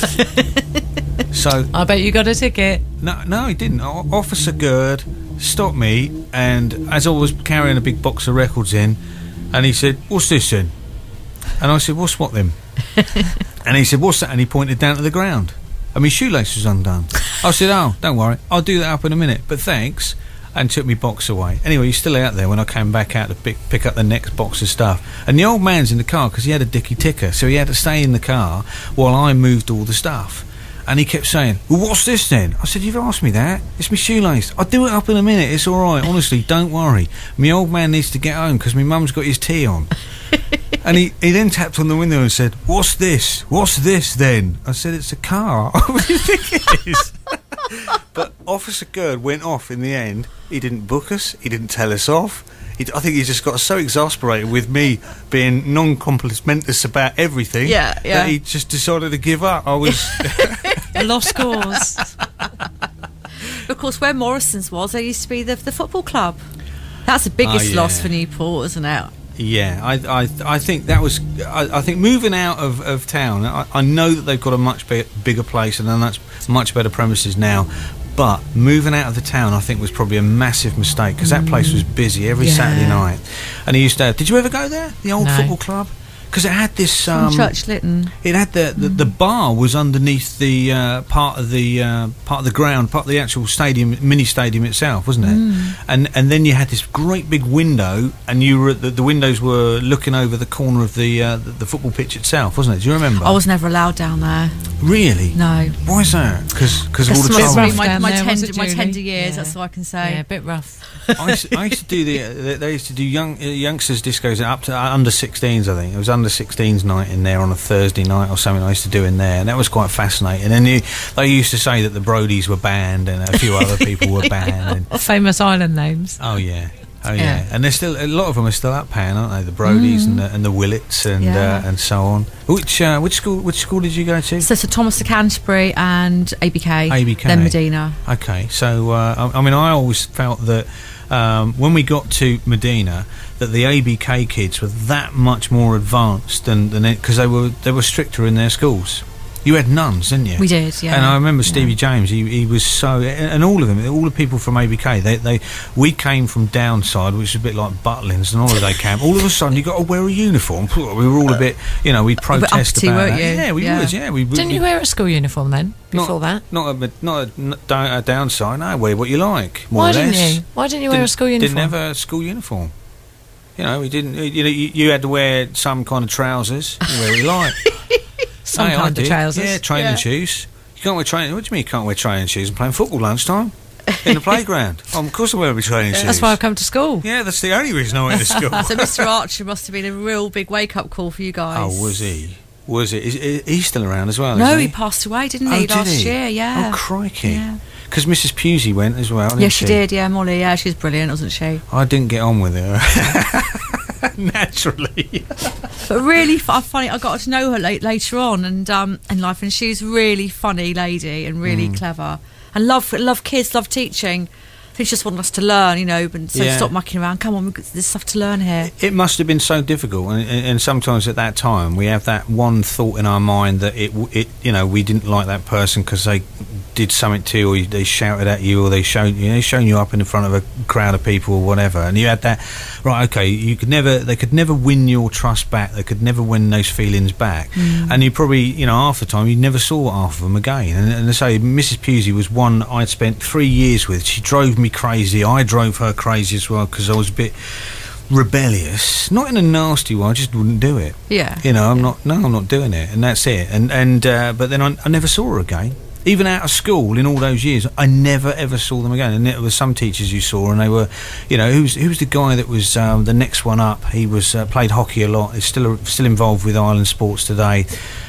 Speaker 2: So
Speaker 4: I bet you got a ticket.
Speaker 2: no, no, he didn't. O- Officer Gerd stopped me, and as I was carrying a big box of records in, and he said, "What's this then?" And I said, "What's what then?" And he said, "What's that?" And he pointed down to the ground. And my shoelace was undone. I said, "Oh, don't worry, I'll do that up in a minute, but thanks." And took me box away. Anyway, he's still out there when I came back out to pick, pick up the next box of stuff. And the old man's in the car because he had a dicky ticker, so he had to stay in the car while I moved all the stuff. And he kept saying, "Well, what's this then?" I said, "You've asked me that. It's my shoelace. I'll do it up in a minute. It's all right. Honestly, don't worry. My old man needs to get home because my mum's got his tea on." And he, he then tapped on the window and said, "What's this? What's this then?" I said, "It's a car." What do you think it is? But Officer Gerd went off in the end. He didn't book us. He didn't tell us off. He, I think he just got so exasperated with me being non-complimentous about everything
Speaker 3: Yeah, yeah.
Speaker 2: that he just decided to give up. I was...
Speaker 4: Lost cause.
Speaker 3: Of course, where Morrison's was, there used to be the, the football club. That's the biggest
Speaker 2: Oh, yeah.
Speaker 3: loss for Newport, isn't it?
Speaker 2: Yeah, I, I, I think that was. I, I think moving out of, of town. I, I know that they've got a much big, bigger place and a much much better premises now. But moving out of the town, I think, was probably a massive mistake because that place was busy every
Speaker 3: Yeah.
Speaker 2: Saturday night. And he used to. Have, did you ever go there? The old
Speaker 4: No.
Speaker 2: football club? Because it had this.
Speaker 3: From
Speaker 2: Um,
Speaker 3: Church Lytton.
Speaker 2: It had the the, the bar was underneath the uh, part of the uh, part of the ground, part of the actual stadium, mini stadium itself, wasn't it?
Speaker 3: Mm.
Speaker 2: And and then you had this great big window, and you were the, the windows were looking over the corner of the, uh, the the football pitch itself, wasn't it? Do you remember?
Speaker 3: I was never allowed down there.
Speaker 2: Really?
Speaker 3: No.
Speaker 2: Why is that? Because of all
Speaker 3: That's
Speaker 2: the
Speaker 3: must
Speaker 2: trouble.
Speaker 3: be
Speaker 4: rough
Speaker 3: my,
Speaker 4: down
Speaker 3: my,
Speaker 4: there, was
Speaker 3: tender,
Speaker 4: it,
Speaker 3: my
Speaker 4: Julie?
Speaker 3: tender years,
Speaker 4: Yeah.
Speaker 3: that's all I can say.
Speaker 4: Yeah, a bit rough.
Speaker 2: I, used, I used to do the. uh, They used to do young uh, youngsters discos up to uh, under sixteens. I think it was under sixteens night in there on a Thursday night or something. I used to do in there, and that was quite fascinating. And then you, they used to say that the Brodies were banned and a few other people were banned. And,
Speaker 4: Famous island names.
Speaker 2: oh yeah, oh yeah.
Speaker 4: Yeah.
Speaker 2: And there's still a lot of them are still up paying, aren't they? The Brodies and the, and the Willets and
Speaker 3: Yeah.
Speaker 2: uh, and so on. Which uh, which school which school did you go to?
Speaker 3: So, so Thomas of Canterbury and A B K.
Speaker 2: A B K.
Speaker 3: Then Medina.
Speaker 2: Okay, so uh, I, I mean, I always felt that um, when we got to Medina, that the A B K kids were that much more advanced than than because they were they were stricter in their schools. You had nuns, didn't you?
Speaker 3: We did, yeah.
Speaker 2: And I remember Stevie
Speaker 3: Yeah.
Speaker 2: James. He, he was so, and all of them, all the people from A B K. They, they, we came from Downside, which is a bit like Butlins and holiday camp. All of a sudden, you got to wear a uniform. We were all a bit, you know, we protest
Speaker 3: uppity,
Speaker 2: about
Speaker 3: weren't
Speaker 2: that.
Speaker 3: you?
Speaker 2: Yeah, we
Speaker 3: Yeah.
Speaker 2: was. Yeah, we. we
Speaker 4: Didn't you wear a school uniform then? Before
Speaker 2: not,
Speaker 4: that?
Speaker 2: Not a, not a, not a, a downside. No, wear what you like. More
Speaker 4: Why
Speaker 2: or
Speaker 4: didn't
Speaker 2: less.
Speaker 4: you? Why didn't you wear a school uniform?
Speaker 2: Didn't have a school uniform. You know, we didn't. You know, you, you had to wear some kind of trousers. You wear what you like.
Speaker 4: Some
Speaker 2: Hey, I
Speaker 4: kind of
Speaker 2: did.
Speaker 4: trousers.
Speaker 2: Yeah, training
Speaker 3: Yeah.
Speaker 2: shoes. You can't wear training. What do you mean you can't wear training shoes and playing football lunchtime in the playground? Oh, of course I wear my training shoes.
Speaker 4: That's why I've come to school.
Speaker 2: Yeah, that's the only reason I went to school.
Speaker 3: So Mister Archer must have been a real big wake-up call for you guys.
Speaker 2: Oh, was he? Was it? Is, is he's still around as well?
Speaker 3: No,
Speaker 2: isn't
Speaker 3: he
Speaker 2: he?
Speaker 3: passed away, didn't
Speaker 2: Oh,
Speaker 3: he,
Speaker 2: did
Speaker 3: last
Speaker 2: he?
Speaker 3: year? Yeah.
Speaker 2: Oh, crikey!
Speaker 3: Yeah.
Speaker 2: Because Missus Pusey went as well. Didn't
Speaker 3: Yeah, she did. Yeah, Molly. Yeah, she's brilliant, wasn't she?
Speaker 2: I didn't get on with her. Naturally.
Speaker 3: But really f- funny. I got to know her late, later on and um, in life, and she's a really funny lady and really
Speaker 2: Mm.
Speaker 3: clever. And love love kids, love teaching. I think she just wanted us to learn, you know. And so
Speaker 2: Yeah.
Speaker 3: stop mucking around. Come on, we've got- there's stuff to learn here.
Speaker 2: It must have been so difficult, and, and and sometimes at that time we have that one thought in our mind that it, w- it you know, we didn't like that person because they did something to you, or they shouted at you, or they showed you, know, shown you up in front of a crowd of people or whatever, and you had that, right? Okay, you could never, they could never win your trust back. They could never win those feelings back, and you probably, you know, half the time you never saw half of them again. And, and I say, Missus Pusey was one I'd spent three years with. She drove me crazy. I drove her crazy as well because I was a bit rebellious, not in a nasty way. I just wouldn't do it.
Speaker 3: Yeah.
Speaker 2: You know, I'm not. No, I'm not doing it, and that's it. And and uh, but then I, I never saw her again. Even out of school, in all those years, I never ever saw them again. And there were some teachers you saw, and they were, you know, who's who's the guy that was um, the next one up? He was uh, played hockey a lot. He's still still involved with Island sports today.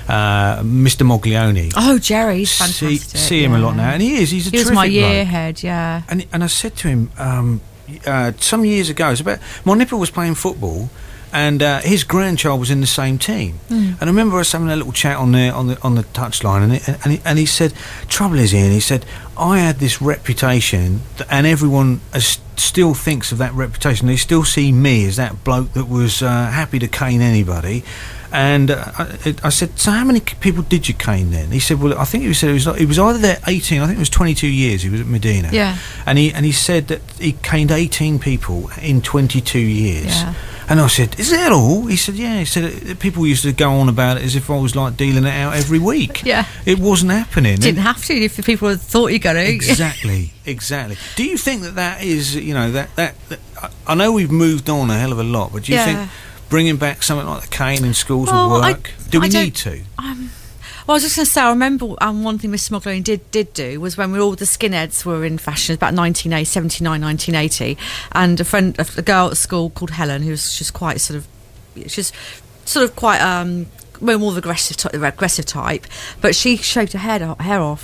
Speaker 2: Uh, Mister Moglione.
Speaker 3: Oh, Jerry's
Speaker 2: see,
Speaker 3: fantastic.
Speaker 2: see him a lot
Speaker 3: yeah.
Speaker 2: now, and he is. He's a
Speaker 3: He was
Speaker 2: terrific
Speaker 3: my year
Speaker 2: bloke.
Speaker 3: head, yeah.
Speaker 2: And and I said to him um, uh, some years ago, it's about my nipper was playing football, and uh, his grandchild was in the same team.
Speaker 3: Mm.
Speaker 2: And I remember us having a little chat on the on the on the touchline, and it, and he, and he said, "Trouble is, Ian," he said, "I had this reputation, th- and everyone is, still thinks of that reputation. They still see me as that bloke that was uh, happy to cane anybody." And uh, I, I said, "So how many c- people did you cane then?" He said, "Well, I think he said it was like, he was either there eighteen. I think it was twenty-two years. He was at Medina."
Speaker 3: Yeah.
Speaker 2: And he and he said that he caned eighteen people in twenty-two years.
Speaker 3: Yeah.
Speaker 2: And I said, "Is that all?" He said, "Yeah." He said uh, people used to go on about it as if I was like dealing it out every week.
Speaker 3: Yeah.
Speaker 2: It wasn't happening.
Speaker 3: Didn't have to if the people had thought you got to.
Speaker 2: Exactly, exactly. Do you think that that is, you know, that, that, that I- I know we've moved on a hell of a lot, but do you
Speaker 3: Yeah.
Speaker 2: think bringing back something like the cane in schools
Speaker 3: Well,
Speaker 2: will
Speaker 3: I-
Speaker 2: work? do we
Speaker 3: I don't-
Speaker 2: need to?
Speaker 3: Um, well, I was just going to say, I remember um, one thing Mister Moglione did did do was when we all the skinheads were in fashion, it was about nineteen eighty, seventy-nine, nineteen eighty, and a friend, a, a girl at school called Helen, who was just quite sort of, she's sort of quite um, well, more of aggressive, ty- aggressive type, but she shaved her hair, hair off.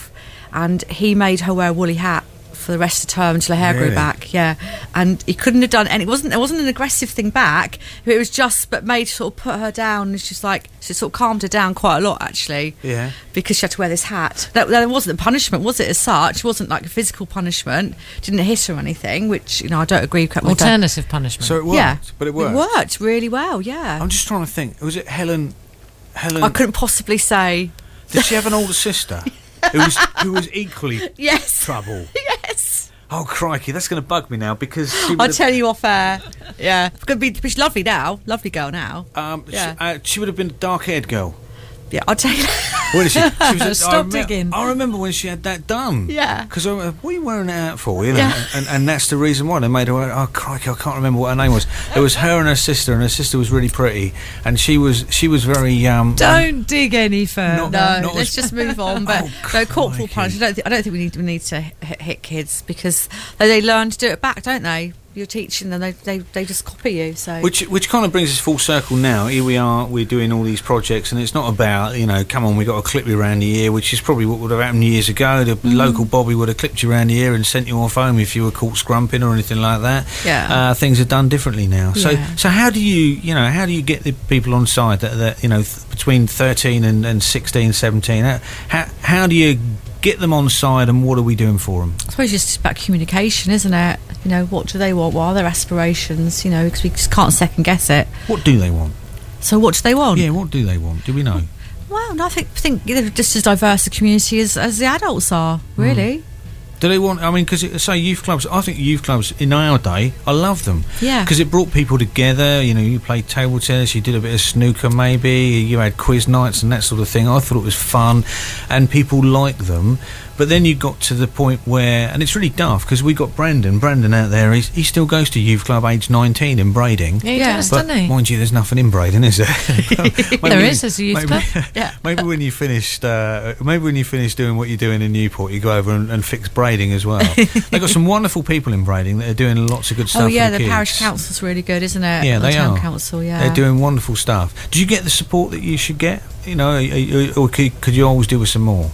Speaker 3: and he made her wear a woolly hat for the rest of the term until her hair
Speaker 2: Really?
Speaker 3: grew back. Yeah, and he couldn't have done, and it wasn't. It wasn't an aggressive thing back. It was just, but made sort of put her down. And she's like, so it sort of calmed her down quite a lot actually.
Speaker 2: Yeah.
Speaker 3: Because she had to wear this hat. That, that wasn't a punishment, was it? As such, it wasn't like a physical punishment. Didn't hit her or anything, which you know I don't agree with. with
Speaker 4: Alternative punishment.
Speaker 2: So it worked,
Speaker 3: yeah,
Speaker 2: but it worked.
Speaker 3: It worked really well. Yeah.
Speaker 2: I'm just trying to think. Was it Helen? Helen?
Speaker 3: I couldn't possibly say.
Speaker 2: Did she have an older sister who was who was equally
Speaker 3: Yes.
Speaker 2: trouble?
Speaker 3: Yes.
Speaker 2: Oh crikey, that's going to bug me now because she
Speaker 3: I'll
Speaker 2: would've-
Speaker 3: tell you off air. Yeah. It's gonna be, she's lovely now. Lovely girl now.
Speaker 2: Um,
Speaker 3: Yeah.
Speaker 2: she, uh, she would have been a dark-haired girl.
Speaker 3: Yeah, I'll tell you.
Speaker 2: What is she? she was a,
Speaker 4: Stop
Speaker 2: I remem-
Speaker 4: digging.
Speaker 2: I remember when she had that done.
Speaker 3: Yeah.
Speaker 2: Because what are you wearing that out for? You know,
Speaker 3: Yeah.
Speaker 2: and, and that's the reason why they made her. Wear, oh crikey, I can't remember what her name was. It was her and her sister, and her sister was really pretty, and she was she was very. Um,
Speaker 4: Don't dig any further.
Speaker 2: Not-
Speaker 3: No,
Speaker 2: not
Speaker 3: let's
Speaker 2: as-
Speaker 3: just move on. But
Speaker 2: Oh,
Speaker 3: no, corporal
Speaker 2: crikey.
Speaker 3: punishment. I don't, think, I don't think we need we need to hit, hit kids because they, they learn to do it back, don't they? You're teaching them, they they, they just copy you. So
Speaker 2: Which which kind of brings us full circle now. Here we are, we're doing all these projects, and it's not about, you know, come on, we got to clip you around the ear, which is probably what would have happened years ago. The
Speaker 3: Mm-hmm.
Speaker 2: local Bobby would have clipped you around the ear and sent you off home if you were caught scrumping or anything like that.
Speaker 3: Yeah.
Speaker 2: Uh, things are done differently now. So
Speaker 3: Yeah.
Speaker 2: so how do you, you know, how do you get the people on side that, that you know, th- between thirteen and, and sixteen, seventeen, how, how, how do you get them on side, and what are we doing for them?
Speaker 3: I suppose it's just about communication, isn't it? You know, what do they want? What are their aspirations? You know, because we just can't second guess it.
Speaker 2: What do they want?
Speaker 3: So what do they want?
Speaker 2: Yeah, what do they want? Do we know?
Speaker 3: Well, no, I think think they're just as diverse a community as, as the adults are. Really.
Speaker 2: Do they want? I mean, because say youth clubs. I think youth clubs in our day, I love them.
Speaker 3: Yeah.
Speaker 2: Because it brought people together. You know, you played table tennis, you did a bit of snooker, maybe you had quiz nights and that sort of thing. I thought it was fun, and people liked them. But then you got to the point where, and it's really daft because we got Brandon. Brandon out there, he's, he still goes to youth club, age nineteen in Brading.
Speaker 4: Yeah, he
Speaker 3: Yeah.
Speaker 4: does,
Speaker 2: But
Speaker 4: doesn't he?
Speaker 2: mind you, there's nothing in Brading, is there? Maybe
Speaker 4: There
Speaker 2: when-
Speaker 4: is, there's a youth
Speaker 2: maybe,
Speaker 4: club.
Speaker 3: Yeah.
Speaker 2: Maybe when you finished, uh, maybe when you finish doing what you're doing in Newport, you go over and, and fix Brading as well. They've got some wonderful people in Brading that are doing lots of good stuff.
Speaker 3: Oh yeah,
Speaker 2: for
Speaker 3: the
Speaker 2: the kids.
Speaker 3: parish council's really good, isn't it?
Speaker 2: Yeah,
Speaker 3: the
Speaker 2: they
Speaker 3: town
Speaker 2: are.
Speaker 3: council. Yeah,
Speaker 2: They're doing wonderful stuff. Do you get the support that you should get? You know, are- are- or could, could you always do with some more?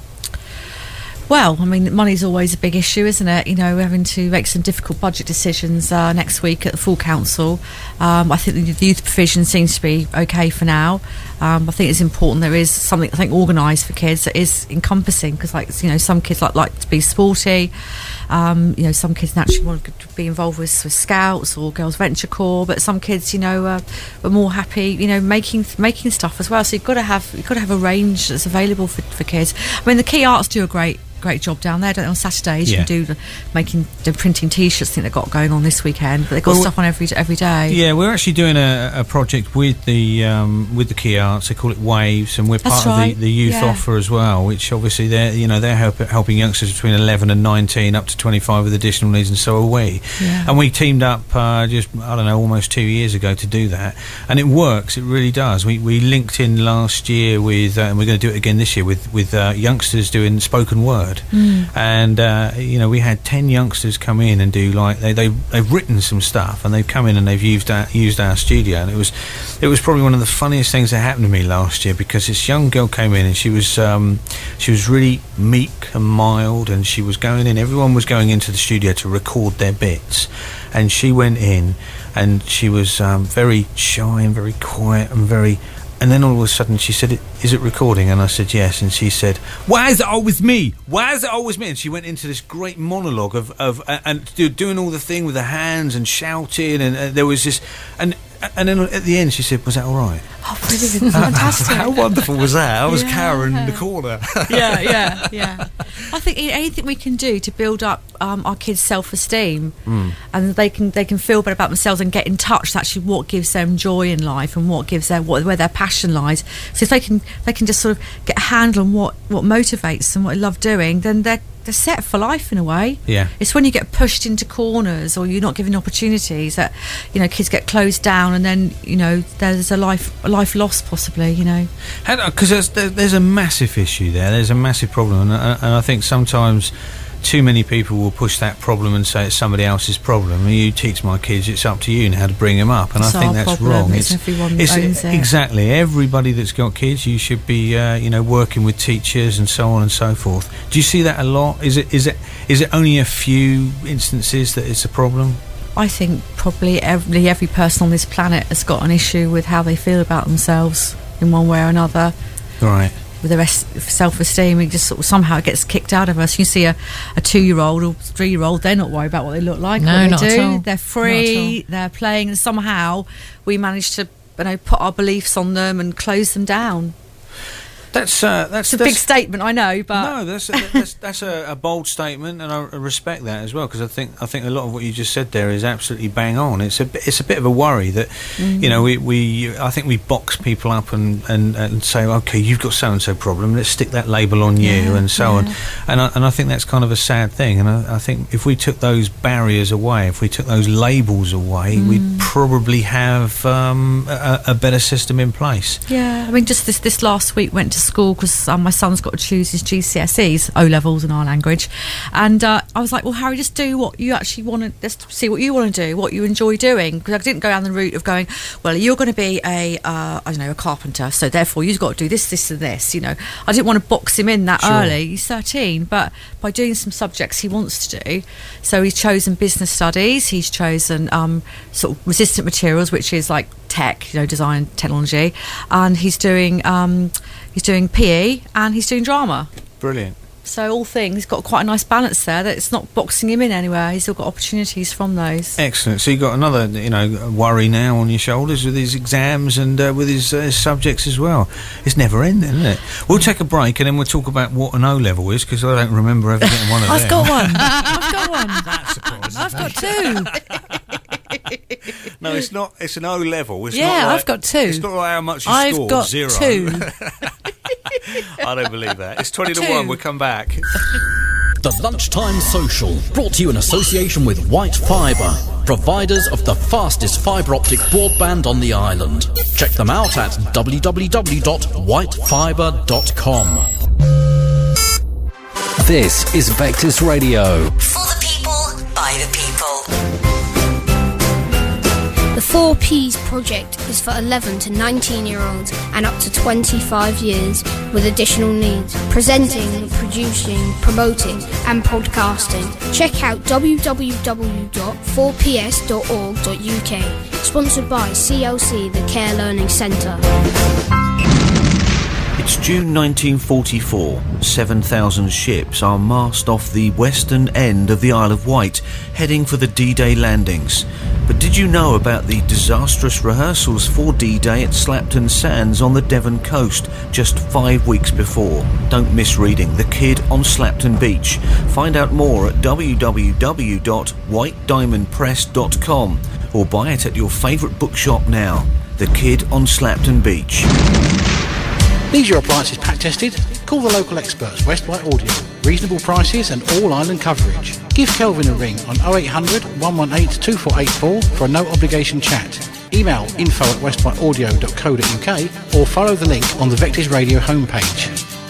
Speaker 3: Well, I mean, money's always a big issue, isn't it? You know, we're having to make some difficult budget decisions uh, next week at the full council. Um, I think the youth provision seems to be okay for now. Um, I think it's important there is something I think organised for kids that is encompassing because, like, you know, some kids like like to be sporty. Um, you know, some kids naturally want to be involved with, with Scouts or Girls Venture Corps, but some kids, you know, uh, are more happy, you know, making making stuff as well. So you've got to have you've got to have a range that's available for, for kids. I mean, the Key Arts do a great. great job down there, don't they? On Saturdays
Speaker 2: Yeah.
Speaker 3: you can do the, making the printing t-shirts. I think they've got going on this weekend, but they've got
Speaker 2: Well,
Speaker 3: stuff on every every day.
Speaker 2: Yeah, we're actually doing a, a project with the um, with the Key Arts. They call it Waves, and we're
Speaker 3: That's
Speaker 2: part of
Speaker 3: right,
Speaker 2: the, the youth
Speaker 3: yeah.
Speaker 2: offer as well. Which obviously they're you know they're help, helping youngsters between eleven and nineteen up to twenty-five with additional needs, and so are we.
Speaker 3: Yeah.
Speaker 2: And we teamed up uh, just I don't know almost two years ago to do that, and it works. It really does. We we linked in last year with, uh, and we're going to do it again this year with with uh, youngsters doing spoken word.
Speaker 3: Mm.
Speaker 2: And uh, you know we had ten youngsters come in and do like they they they've written some stuff and they've come in and they've used our, used our studio, and it was it was probably one of the funniest things that happened to me last year because this young girl came in and she was um, she was really meek and mild, and she was going in. Everyone was going into the studio to record their bits, and she went in and she was um, very shy and very quiet and very. And then all of a sudden she said, "Is it recording?" And I said, "Yes." And she said, "Why is it always me? Why is it always me?" And she went into this great monologue of, of uh, and do, doing all the thing with the hands and shouting, and uh, there was this, and and then at the end she said, "Was that all right?"
Speaker 3: Oh, brilliant! Fantastic.
Speaker 2: How wonderful was that? I was
Speaker 3: Yeah.
Speaker 2: cowering in the corner.
Speaker 3: yeah, yeah, yeah. I think anything we can do to build up um, our kids' self-esteem,
Speaker 2: Mm.
Speaker 3: and they can they can feel better about themselves and get in touch. That's actually what gives them joy in life and what gives them what, where their passion lies. So if they can they can just sort of get a handle on what what motivates them, what they love doing, then they're they're set for life in a way.
Speaker 2: Yeah.
Speaker 3: It's when you get pushed into corners or you're not given opportunities that, you know, kids get closed down, and then, you know, there's a life a life lost possibly, you know.
Speaker 2: Because there's there, there's a massive issue there. There's a massive problem, and, uh, and I think sometimes too many people will push that problem and say it's somebody else's problem. You teach my kids, it's up to you and how to bring them up, and
Speaker 3: It's
Speaker 2: I think
Speaker 3: our
Speaker 2: that's
Speaker 3: problem,
Speaker 2: wrong.
Speaker 3: it's everyone
Speaker 2: it's
Speaker 3: owns it.
Speaker 2: exactly everybody that's got kids. You should be, uh, you know, working with teachers and so on and so forth. Do you see that a lot? Is it is it is it only a few instances that it's a problem?
Speaker 3: I think probably every every person on this planet has got an issue with how they feel about themselves in one way or another.
Speaker 2: Right.
Speaker 3: With the rest of self-esteem, it just sort of somehow it gets kicked out of us. You see a, a two-year-old or three-year-old, they're not worried about what they look like.
Speaker 4: No,
Speaker 3: what they
Speaker 4: not
Speaker 3: do.
Speaker 4: at all.
Speaker 3: They're
Speaker 4: Not
Speaker 3: free,
Speaker 4: at all.
Speaker 3: they're playing, and somehow we manage to, you know, put our beliefs on them and close them down.
Speaker 2: That's uh, that's
Speaker 3: It's a
Speaker 2: that's,
Speaker 3: big statement, I know, but
Speaker 2: no, that's that's, that's a, a bold statement, and I respect that as well, because I think I think a lot of what you just said there is absolutely bang on. It's a it's a bit of a worry that mm. you know we, we I think we box people up and, and, and say, okay, you've got so and so problem, let's stick that label on you,
Speaker 3: Yeah,
Speaker 2: and so
Speaker 3: yeah.
Speaker 2: on, and I, and I think that's kind of a sad thing. And I, I think if we took those barriers away, if we took those labels away, mm. we'd probably have um, a, a better system in place.
Speaker 3: yeah. I mean, just this this last week went to school because um, my son's got to choose his G C S Es, O levels in our language, and uh, I was like, well, Harry, just do what you actually want to. Let's see what you want to do, what you enjoy doing. Because I didn't go down the route of going, well, you're going to be a uh, I don't know, a carpenter, so therefore you've got to do this, this, and this. You know, I didn't want to box him in that
Speaker 2: Sure.
Speaker 3: early. He's thirteen, but by doing some subjects he wants to do, so he's chosen business studies. He's chosen um, sort of resistant materials, which is like tech, you know, design, technology, and he's doing um, he's doing P E and he's doing drama.
Speaker 2: Brilliant.
Speaker 3: So all things, he's got quite a nice balance there. That it's not boxing him in anywhere. He's still got opportunities from those.
Speaker 2: Excellent. So you got another, you know, worry now on your shoulders with his exams and uh, with his, uh, his subjects as well. It's never ending, isn't it? We'll take a break and then we'll talk about what an O level is, because I don't remember ever getting one of them.
Speaker 4: I've got one. I've got one.
Speaker 2: That's surprising.
Speaker 4: I've got two.
Speaker 2: No, it's not. It's an O level. It's
Speaker 4: Yeah,
Speaker 2: not like,
Speaker 4: I've got two.
Speaker 2: It's not like how much you
Speaker 4: I've
Speaker 2: scored.
Speaker 4: got
Speaker 2: Zero.
Speaker 4: two.
Speaker 2: I don't believe that. It's twenty to
Speaker 4: Two.
Speaker 2: one. We'll come back.
Speaker 1: The Lunchtime Social, brought to you in association with White Fibre, providers of the fastest fibre optic broadband on the island. Check them out at w w w dot white fibre dot com.
Speaker 5: This is Vectis Radio.
Speaker 6: For the people, by the people.
Speaker 7: The four Ps project is for eleven to nineteen year olds and up to twenty-five years with additional needs. Presenting, producing, promoting and podcasting. Check out w w w dot four p s dot org dot u k. Sponsored by C L C, the Care Learning Centre.
Speaker 8: It's June nineteen forty-four. seven thousand ships are massed off the western end of the Isle of Wight, heading for the D-Day landings. But did you know about the disastrous rehearsals for D-Day at Slapton Sands on the Devon coast just five weeks before? Don't miss reading The Kid on Slapton Beach. Find out more at w w w dot white diamond press dot com or buy it at your favourite bookshop now. The Kid on Slapton Beach.
Speaker 9: Need your appliances pack tested? Call the local experts, West White Audio. Reasonable prices and all island coverage. Give Kelvin a ring on oh eight hundred, one one eight, two four eight four for a no obligation chat. Email info at west white audio dot co dot u k or follow the link on the Vectis Radio homepage.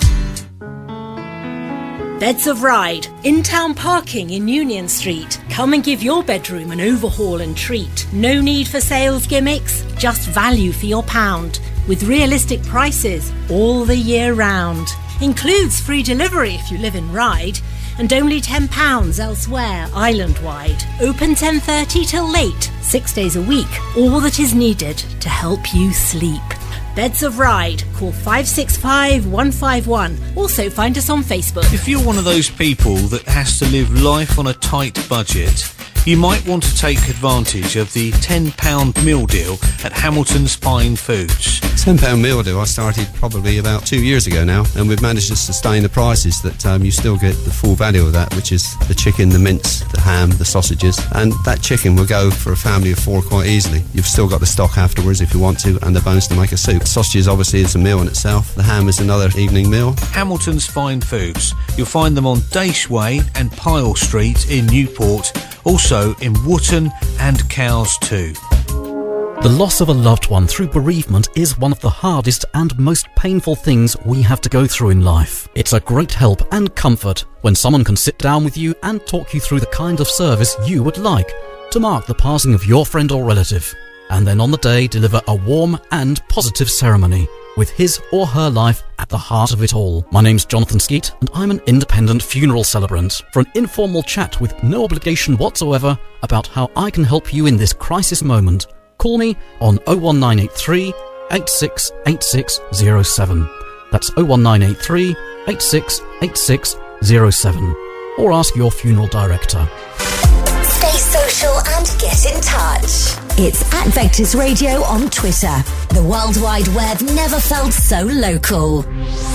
Speaker 10: Beds of Ride, in-town parking in Union Street. Come and give your bedroom an overhaul and treat. No need for sales gimmicks, just value for your pound. With realistic prices all the year round. Includes free delivery if you live in Ryde, and only ten pounds elsewhere, island-wide. Open ten thirty till late, six days a week. All that is needed to help you sleep. Beds of Ride. Call five six five, one five one. Also find us on Facebook.
Speaker 2: If you're one of those people that has to live life on a tight budget, you might want to take advantage of the ten pound meal deal at Hamilton's Fine Foods.
Speaker 11: ten pound meal deal I started probably about two years ago now, and we've managed to sustain the prices that um, you still get the full value of that, which is the chicken, the mince, the ham, the sausages, and that chicken will go for a family of four quite easily. You've still got the stock afterwards if you want to, and the bones to make a soup. Sausages obviously is a meal in itself. The ham is another evening meal.
Speaker 2: Hamilton's Fine Foods. You'll find them on Daish Way and Pyle Street in Newport, also in Wootton and Cowes too.
Speaker 1: The loss of a loved one through bereavement is one of the hardest and most painful things we have to go through in life. It's a great help and comfort when someone can sit down with you and talk you through the kind of service you would like to mark the passing of your friend or relative, and then on the day deliver a warm and positive ceremony with his or her life at the heart of it all. My name's Jonathan Skeet, and I'm an independent funeral celebrant. For an informal chat with no obligation whatsoever about how I can help you in this crisis moment, call me on oh one nine eight three, eight six eight six oh seven. That's oh one nine eight three, eight six eight six oh seven. Or ask your funeral director.
Speaker 6: Stay social and get in touch. It's at Vectors Radio on Twitter. The World Wide Web never felt so local.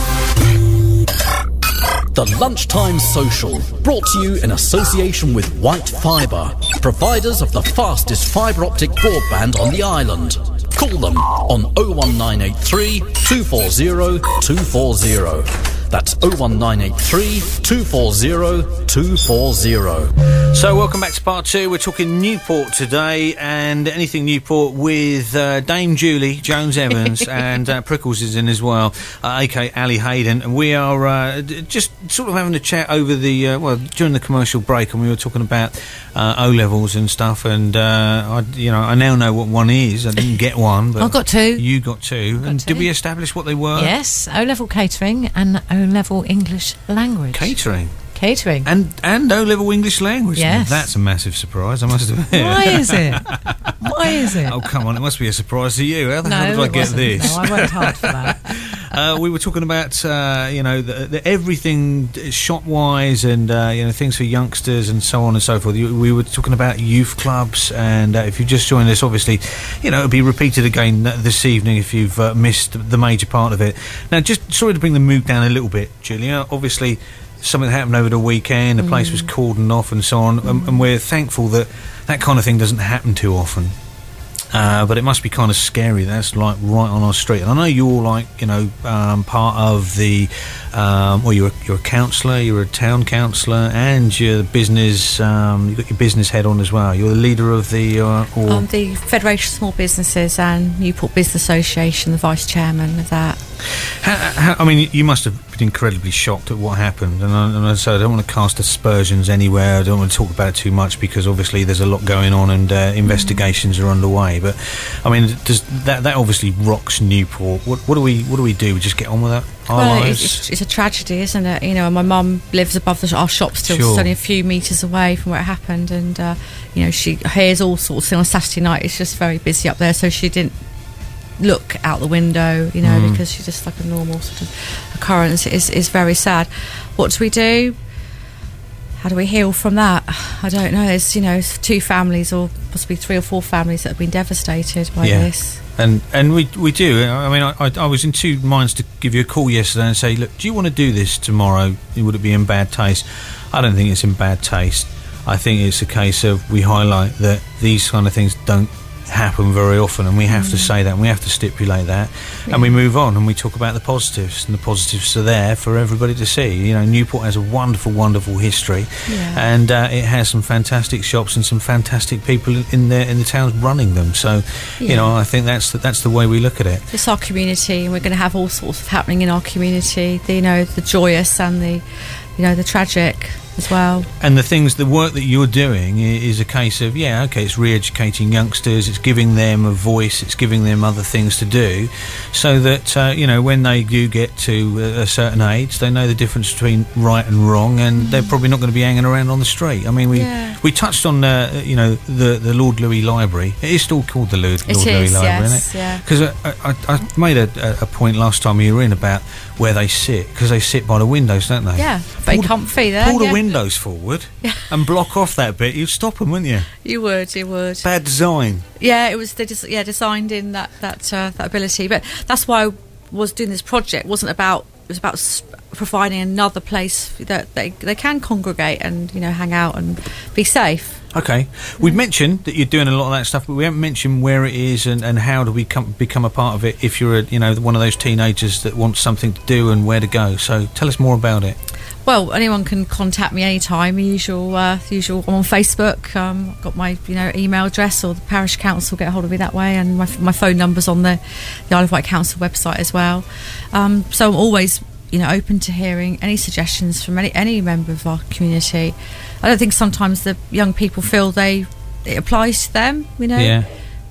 Speaker 1: The Lunchtime Social, brought to you in association with White Fibre, providers of the fastest fibre optic broadband on the island. Call them on oh one nine eight three, two four zero, two four zero. That's oh one nine eight three, two four zero, two four zero.
Speaker 2: So welcome back to part two. We're talking Newport today, and anything Newport with uh, Dame Julie Jones-Evans and uh, Prickles is in as well, uh, aka Ali Hayden, and we are uh, d- just sort of having a chat over the uh, well during the commercial break, and we were talking about uh, O levels and stuff, and uh, I you know I now know what one is. I didn't get one, but
Speaker 4: I got two.
Speaker 2: You got two.
Speaker 4: Got
Speaker 2: and
Speaker 4: two.
Speaker 2: Did we establish what they were?
Speaker 4: Yes, O-level catering and O-level English language.
Speaker 2: Catering.
Speaker 4: Catering.
Speaker 2: And and O-level English language.
Speaker 4: Yes.
Speaker 2: Now, that's a massive surprise, I must admit.
Speaker 4: Why is it? Why is it?
Speaker 2: Oh, come on, it must be a surprise to you. How the
Speaker 4: no,
Speaker 2: hell did I
Speaker 4: it
Speaker 2: get
Speaker 4: wasn't.
Speaker 2: this?
Speaker 4: No, I worked hard for that.
Speaker 2: uh, we were talking about, uh, you know, the, the everything shop-wise and, uh, you know, things for youngsters and so on and so forth. We were talking about youth clubs, and uh, if you just joined us, obviously, you know, it'll be repeated again this evening if you've uh, missed the major part of it. Now, just sorry to bring the mood down a little bit, Julia. Obviously, something happened over the weekend, the mm. place was cordoned off and so on, mm. and, and we're thankful that that kind of thing doesn't happen too often. Uh, but it must be kind of scary. That's like right on our street. And I know you're like, you know, um, part of the, um, well, you're a, you're a councillor, you're a town councillor, and you're the business. Um, you've got your business head on as well. You're the leader of the, uh, or
Speaker 3: Um, the Federation of Small Businesses and Newport Business Association, the vice chairman of that.
Speaker 2: How, how, I mean, you must have been incredibly shocked at what happened, and I, and I, so I don't want to cast aspersions anywhere. I don't want to talk about it too much because obviously there's a lot going on and uh, investigations are underway. But I mean, does that that obviously rocks Newport? What, what do we what do we do? We just get on with that? Our
Speaker 3: well,
Speaker 2: lives?
Speaker 3: it's, it's a tragedy, isn't it? You know, and my mum lives above the, our shop still,
Speaker 2: Sure.
Speaker 3: it's only a few metres away from where it happened, and uh, you know, she hears all sorts of things on Saturday night. It's just very busy up there, so she didn't look out the window, you know,
Speaker 2: Mm.
Speaker 3: because she's just like a normal sort of occurrence. It is, is very sad. What do we do? How do we heal from that? I don't know. There's, you know, two families or possibly three or four families that have been devastated by
Speaker 2: Yeah.
Speaker 3: this.
Speaker 2: And and we we do. I mean, I, I, I was in two minds to give you a call yesterday and say, look, do you want to do this tomorrow? Would it be in bad taste? I don't think it's in bad taste. I think it's a case of we highlight that these kind of things don't happen very often, and we have mm. to say that, and we have to stipulate that, yeah. and we move on and we talk about the positives, and the positives are there for everybody to see. You know, Newport has a wonderful, wonderful history,
Speaker 3: yeah.
Speaker 2: and uh, it has some fantastic shops and some fantastic people in there in the towns running them. So, yeah. you know, I think that's the, that's the way we look at it.
Speaker 3: It's our community, and we're going to have all sorts of happening in our community. The, you know, the joyous and the, you know, the tragic as well.
Speaker 2: And the things, the work that you're doing is a case of, yeah, okay, it's re-educating youngsters, it's giving them a voice, it's giving them other things to do, so that, uh, you know, when they do get to a certain age, they know the difference between right and wrong, and mm. they're probably not going to be hanging around on the street. I mean, we
Speaker 3: yeah.
Speaker 2: we touched on, uh, you know, the, the Lord Louis Library. It is still called the Lord,
Speaker 3: it
Speaker 2: Lord
Speaker 3: is,
Speaker 2: Louis Library,
Speaker 3: yes,
Speaker 2: isn't it?
Speaker 3: yeah.
Speaker 2: Because I, I, I made a, a point last time you were in about where they sit, because they sit by the windows, don't they?
Speaker 3: Yeah, very
Speaker 2: pull
Speaker 3: comfy there.
Speaker 2: Pull
Speaker 3: yeah.
Speaker 2: the windows forward
Speaker 3: yeah.
Speaker 2: and block off that bit. You'd stop them, wouldn't you?
Speaker 3: You would, you would.
Speaker 2: Bad design.
Speaker 3: Yeah, it was they des- yeah designed in that that uh, that ability, but that's why I was doing this project. It wasn't about it was about s- providing another place that they they can congregate and, you know, hang out and be safe.
Speaker 2: Okay, we've mentioned that you're doing a lot of that stuff, but we haven't mentioned where it is and, and how do we come, become a part of it if you're a, you know, one of those teenagers that wants something to do and where to go. So tell us more about it.
Speaker 3: Well, anyone can contact me anytime. The usual, uh, the usual. I'm on Facebook. Um, I've got my, you know, email address, or the parish council get hold of me that way, and my, my phone number's on the, the Isle of Wight Council website as well. Um, so I'm always, you know, open to hearing any suggestions from any any member of our community. I don't think sometimes the young people feel they it applies to them, you know.
Speaker 2: Yeah.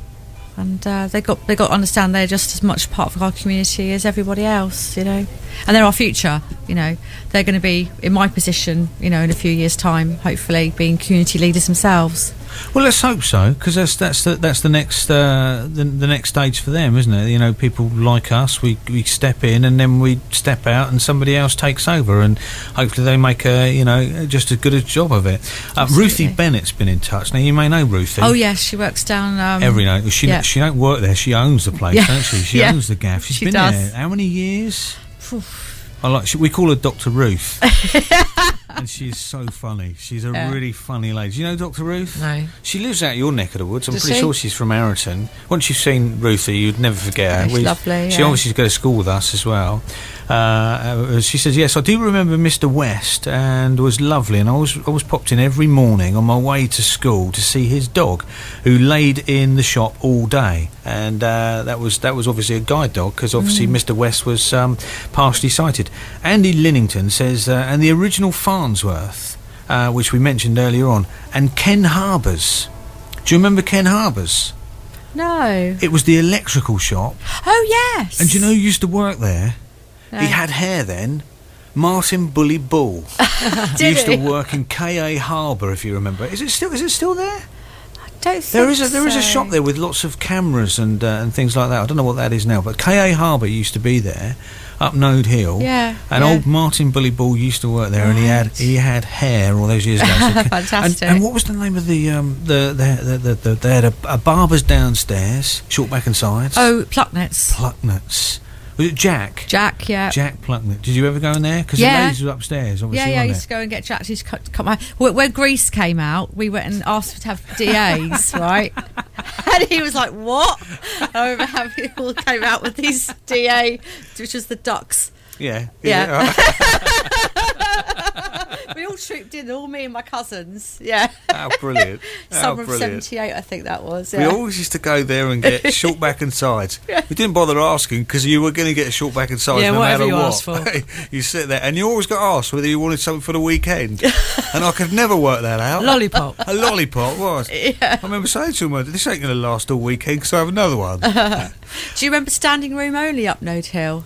Speaker 3: And uh, they got they got to understand they're just as much part of our community as everybody else, you know. And they're our future, you know. They're going to be in my position, you know, in a few years' time, hopefully, being community leaders themselves.
Speaker 2: Well, let's hope so, because that's that's the that's the next uh, the, the next stage for them, isn't it? You know, people like us, we we step in and then we step out, and somebody else takes over, and hopefully they make a you know just as good a job of it. Uh, Ruthie Bennett's been in touch. Now you may know Ruthie.
Speaker 3: Oh yes, she works down um,
Speaker 2: every night. She
Speaker 3: yeah.
Speaker 2: she don't work there. She owns the place,
Speaker 3: Yeah.
Speaker 2: don't she? She
Speaker 3: Yeah.
Speaker 2: owns the gaff. She's
Speaker 3: She
Speaker 2: been
Speaker 3: does.
Speaker 2: there how many years? I like. She, we call her Doctor Ruth, and she's so funny. She's a
Speaker 4: Yeah.
Speaker 2: really funny lady. Do you know Doctor Ruth?
Speaker 4: No.
Speaker 2: She lives out your neck of the woods. I'm
Speaker 4: Does
Speaker 2: pretty
Speaker 4: she?
Speaker 2: sure she's from Arrington. Once you've seen Ruthie, you'd never forget her.
Speaker 3: Yeah, she's lovely,
Speaker 2: She
Speaker 3: yeah.
Speaker 2: obviously goes to school with us as well. Uh, uh, she says, yes, I do remember Mister West, and was lovely, and I was, I was popped in every morning on my way to school to see his dog, who laid in the shop all day. And uh, that was that was obviously a guide dog, because obviously
Speaker 3: Mm.
Speaker 2: Mister West was um, partially sighted. Andy Linnington says, uh, and the original Farnsworth, uh, which we mentioned earlier on, and Ken Harbours. Do you remember Ken Harbours?
Speaker 3: No.
Speaker 2: It was the electrical shop.
Speaker 3: Oh yes.
Speaker 2: And do you know who used to work there?
Speaker 3: No.
Speaker 2: He had hair then. Martin Bully Bull. he
Speaker 3: Did
Speaker 2: used
Speaker 3: he?
Speaker 2: to work in K A Harbour, if you remember. Is it still? Is it still there?
Speaker 3: Don't
Speaker 2: There
Speaker 3: think
Speaker 2: is a there is a
Speaker 3: so.
Speaker 2: shop there with lots of cameras and uh, and things like that. I don't know what that is now, but K A Harbour used to be there, up Node Hill.
Speaker 3: Yeah,
Speaker 2: And
Speaker 3: yeah.
Speaker 2: old Martin Bully Bull used to work there, and he had
Speaker 3: Right.
Speaker 2: he had hair all those years ago. So-
Speaker 3: Fantastic.
Speaker 2: And, and what was the name of the um the the the, the, the they had a, a barber's downstairs, short back and sides.
Speaker 3: Oh, Plucknets.
Speaker 2: Plucknets. Was it Jack?
Speaker 3: Jack, yeah.
Speaker 2: Jack Plucknet. Did you ever go in there? Because
Speaker 3: Yeah.
Speaker 2: the ladies were upstairs, obviously.
Speaker 3: Yeah, yeah, I
Speaker 2: weren't
Speaker 3: used to go and get Jack to cut, cut my. When, when Grease came out, we went and asked to have D As, right? And he was like, "What?" I remember how people came out with these D A, which was the ducks.
Speaker 2: Yeah.
Speaker 3: Yeah. We all trooped in, all me and my cousins. Yeah.
Speaker 2: How brilliant. How
Speaker 3: Summer of
Speaker 2: brilliant.
Speaker 3: seventy-eight, I think that was.
Speaker 2: We
Speaker 3: Yeah.
Speaker 2: always used to go there and get short back and sides. We didn't bother asking because you were going to get a short back and sides
Speaker 4: Yeah,
Speaker 2: no
Speaker 4: whatever
Speaker 2: matter
Speaker 4: you
Speaker 2: what.
Speaker 4: asked for.
Speaker 2: You sit there and you always got asked whether you wanted something for the weekend. And I could never work that out.
Speaker 4: Lollipop.
Speaker 2: A lollipop was.
Speaker 3: Yeah.
Speaker 2: I remember saying to him, this ain't going to last all weekend because I have another one.
Speaker 3: Do you remember standing room only up Node Hill?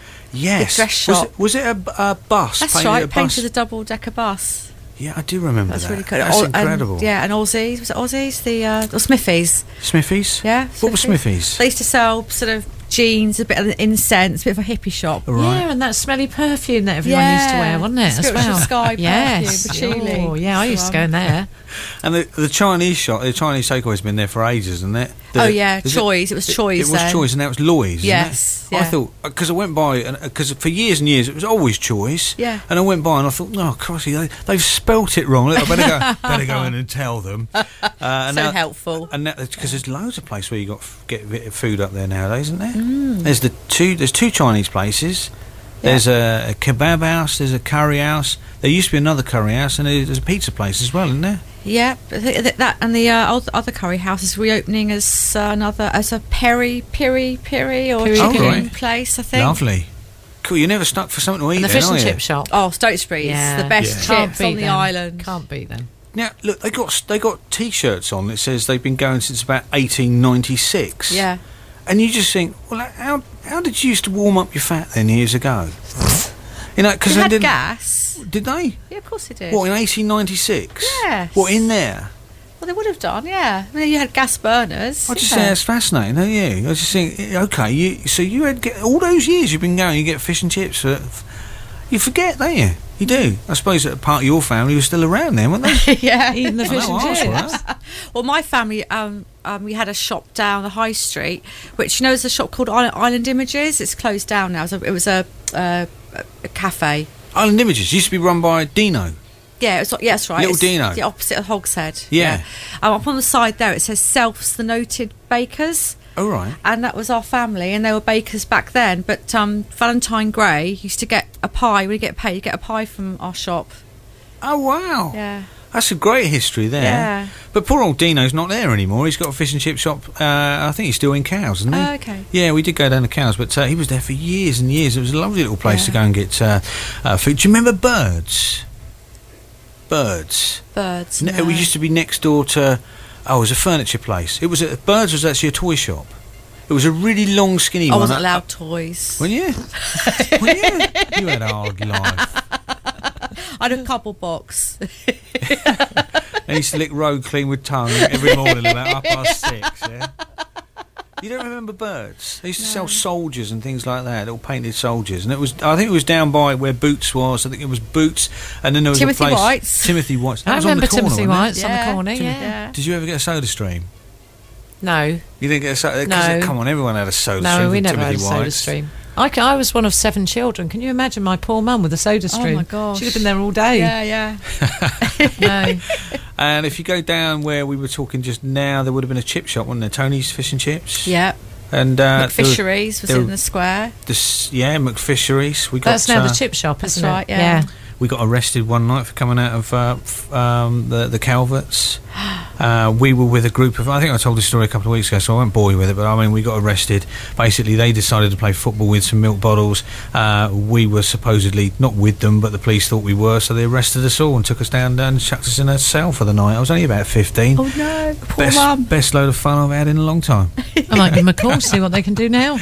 Speaker 2: Yes.
Speaker 3: The dress
Speaker 2: Was
Speaker 3: shop.
Speaker 2: it, was it a, a bus?
Speaker 3: That's
Speaker 2: painted
Speaker 3: right,
Speaker 2: a bus?
Speaker 3: painted a double decker bus.
Speaker 2: Yeah, I do remember
Speaker 3: That's
Speaker 2: that.
Speaker 3: really cool.
Speaker 2: That's
Speaker 3: Oh,
Speaker 2: incredible.
Speaker 3: And, yeah, and Aussies. Was it Aussies? The uh, or Smithies.
Speaker 2: Smithies?
Speaker 3: Yeah.
Speaker 2: What was Smithies?
Speaker 3: They used to sell sort of jeans, a bit of incense, a bit of a hippie shop.
Speaker 2: Right.
Speaker 4: Yeah, and that smelly perfume that everyone used to wear, wasn't it? As
Speaker 3: Spiritual
Speaker 4: well.
Speaker 3: Sky
Speaker 4: yes.
Speaker 3: perfume, patchouli.
Speaker 4: Oh, yeah, I used to go in there.
Speaker 2: And the, the Chinese shop, the Chinese takeaway's been there for ages, isn't it? The,
Speaker 3: Oh, yeah,
Speaker 2: is
Speaker 3: Choi's. It was Choi's
Speaker 2: It, it was
Speaker 3: then.
Speaker 2: Choi's, and now it's Lloyd's. isn't
Speaker 3: Yes,
Speaker 2: it? I
Speaker 3: yeah.
Speaker 2: thought because I went by, and because for years and years it was always Choi's.
Speaker 3: Yeah.
Speaker 2: And I went by and I thought, oh, crikey, they, they've spelt it wrong. I better go, better go in and tell them. Uh, and
Speaker 3: So
Speaker 2: now-
Speaker 3: helpful.
Speaker 2: And because there's loads of places where you got f- get a bit of food up there nowadays, isn't there?
Speaker 3: Mm.
Speaker 2: There's the two. There's two Chinese places. There's a, a kebab house. There's a curry house. There used to be another curry house, and there's a pizza place as well, isn't there?
Speaker 3: Yeah, but th- th- that and the uh, oth- other curry house is reopening as uh, another as a peri peri peri or
Speaker 4: Peri
Speaker 3: chicken
Speaker 2: peri.
Speaker 3: place. I think.
Speaker 2: Lovely. Cool. You're never stuck for something to eat.
Speaker 4: And the
Speaker 2: then,
Speaker 4: fish
Speaker 2: are
Speaker 4: and
Speaker 2: you?
Speaker 4: chip shop.
Speaker 3: Oh, Stotesbury's,
Speaker 4: Yeah.
Speaker 3: the best
Speaker 2: Yeah.
Speaker 4: Can't
Speaker 3: chips
Speaker 4: beat
Speaker 3: on the
Speaker 4: them.
Speaker 3: island.
Speaker 4: Can't beat them.
Speaker 2: Now, look, they got they got T-shirts on that says they've been going since about eighteen ninety-six.
Speaker 3: Yeah.
Speaker 2: And you just think, well, how how did you used to warm up your fat then years ago? You know, because
Speaker 3: They
Speaker 2: they
Speaker 3: had
Speaker 2: didn't.
Speaker 3: gas.
Speaker 2: Did they?
Speaker 3: Yeah, of course they did.
Speaker 2: What in eighteen ninety-six?
Speaker 3: Yes.
Speaker 2: What in there?
Speaker 3: Well, they would have done. Yeah. I mean, you had gas burners.
Speaker 2: I just
Speaker 3: yeah.
Speaker 2: think that's fascinating, don't you? I just think, okay, you so you had get, all those years you've been going, you get fish and chips. For, you forget, don't you? You do. I suppose that part of your family was still around then, weren't they?
Speaker 3: yeah.
Speaker 4: Eating the
Speaker 2: I
Speaker 4: fish
Speaker 2: know,
Speaker 4: and
Speaker 2: ours
Speaker 4: chips.
Speaker 2: were.
Speaker 3: Well, my family, um, um, we had a shop down the high street, which you know is a shop called Island, Island Images. It's closed down now. It was a, it was a, uh, a cafe.
Speaker 2: Island Images used to be run by Dino.
Speaker 3: Yeah, it's yeah, that's right.
Speaker 2: Little
Speaker 3: It's
Speaker 2: Dino.
Speaker 3: the opposite of Hogshead.
Speaker 2: Yeah.
Speaker 3: Um, up on the side there, it says Selfs, the noted bakers.
Speaker 2: Oh, right.
Speaker 3: And that was our family, and they were bakers back then. But um, Valentine Gray used to get a pie. When you get paid, you get a pie from our shop.
Speaker 2: Oh, wow.
Speaker 3: Yeah.
Speaker 2: That's a great history there.
Speaker 3: Yeah.
Speaker 2: But poor old Dino's not there anymore. He's got a fish and chip shop. Uh, I think he's still in Cowes, isn't he?
Speaker 3: Oh, okay.
Speaker 2: Yeah, we did go down to Cowes, but uh, he was there for years and years. It was a lovely little place
Speaker 3: Yeah.
Speaker 2: to go and get uh, uh, food. Do you remember Birds? Birds.
Speaker 3: Birds.
Speaker 2: Ne-
Speaker 3: No.
Speaker 2: We used to be next door to. Oh, it was a furniture place. It was a, Birds was actually a toy shop. It was a really long, skinny
Speaker 3: I
Speaker 2: one.
Speaker 3: wasn't
Speaker 2: Uh,
Speaker 3: allowed toys.
Speaker 2: When you? When you? You had a hard life.
Speaker 3: I had a cardboard box.
Speaker 2: And he used to lick road clean with tongue every morning about half past six, yeah? You don't remember Birds? They used to
Speaker 3: No.
Speaker 2: sell soldiers and things like that, little painted soldiers. And it was, I think it was down by where Boots was. I think it was Boots. And then there was
Speaker 3: Timothy
Speaker 2: a place...
Speaker 3: White's.
Speaker 2: Timothy White's. That
Speaker 4: I
Speaker 2: was on the
Speaker 4: remember
Speaker 2: corner,
Speaker 4: Timothy
Speaker 2: wasn't it?
Speaker 4: White's on the corner, yeah.
Speaker 3: yeah.
Speaker 2: Did you ever get a Soda Stream?
Speaker 4: No.
Speaker 2: You didn't get a Soda... 'cause,
Speaker 4: No.
Speaker 2: Come on, everyone had a Soda
Speaker 4: No,
Speaker 2: Stream
Speaker 4: we
Speaker 2: from
Speaker 4: never
Speaker 2: Timothy
Speaker 4: had a soda
Speaker 2: White's.
Speaker 4: stream. I, ca- I was one of seven children. Can you imagine my poor mum with a soda stream?
Speaker 3: Oh my gosh.
Speaker 4: She'd have been there all day.
Speaker 3: Yeah, yeah.
Speaker 4: No.
Speaker 2: And if you go down where we were talking just now, there would have been a chip shop, wasn't there? Tony's Fish and Chips?
Speaker 3: Yeah.
Speaker 2: And uh,
Speaker 3: McFisheries was
Speaker 2: there-
Speaker 3: in the square.
Speaker 2: This, yeah, McFisheries. We got,
Speaker 4: That's now
Speaker 2: uh,
Speaker 4: the chip shop,
Speaker 3: That's
Speaker 4: isn't
Speaker 3: right,
Speaker 4: it?
Speaker 3: yeah.
Speaker 2: We got arrested one night for coming out of uh, f- um, the, the Calverts. Uh, we were with a group of... I think I told this story a couple of weeks ago, so I won't bore you with it, but I mean, we got arrested. Basically, they decided to play football with some milk bottles. Uh, we were supposedly not with them, but the police thought we were, so they arrested us all and took us down and chucked us in a cell for the night. I was only about fifteen.
Speaker 3: Oh no, poor
Speaker 2: Best,
Speaker 3: mum.
Speaker 2: best load of fun I've had in a long time.
Speaker 4: I might give them a call, see what they can do now.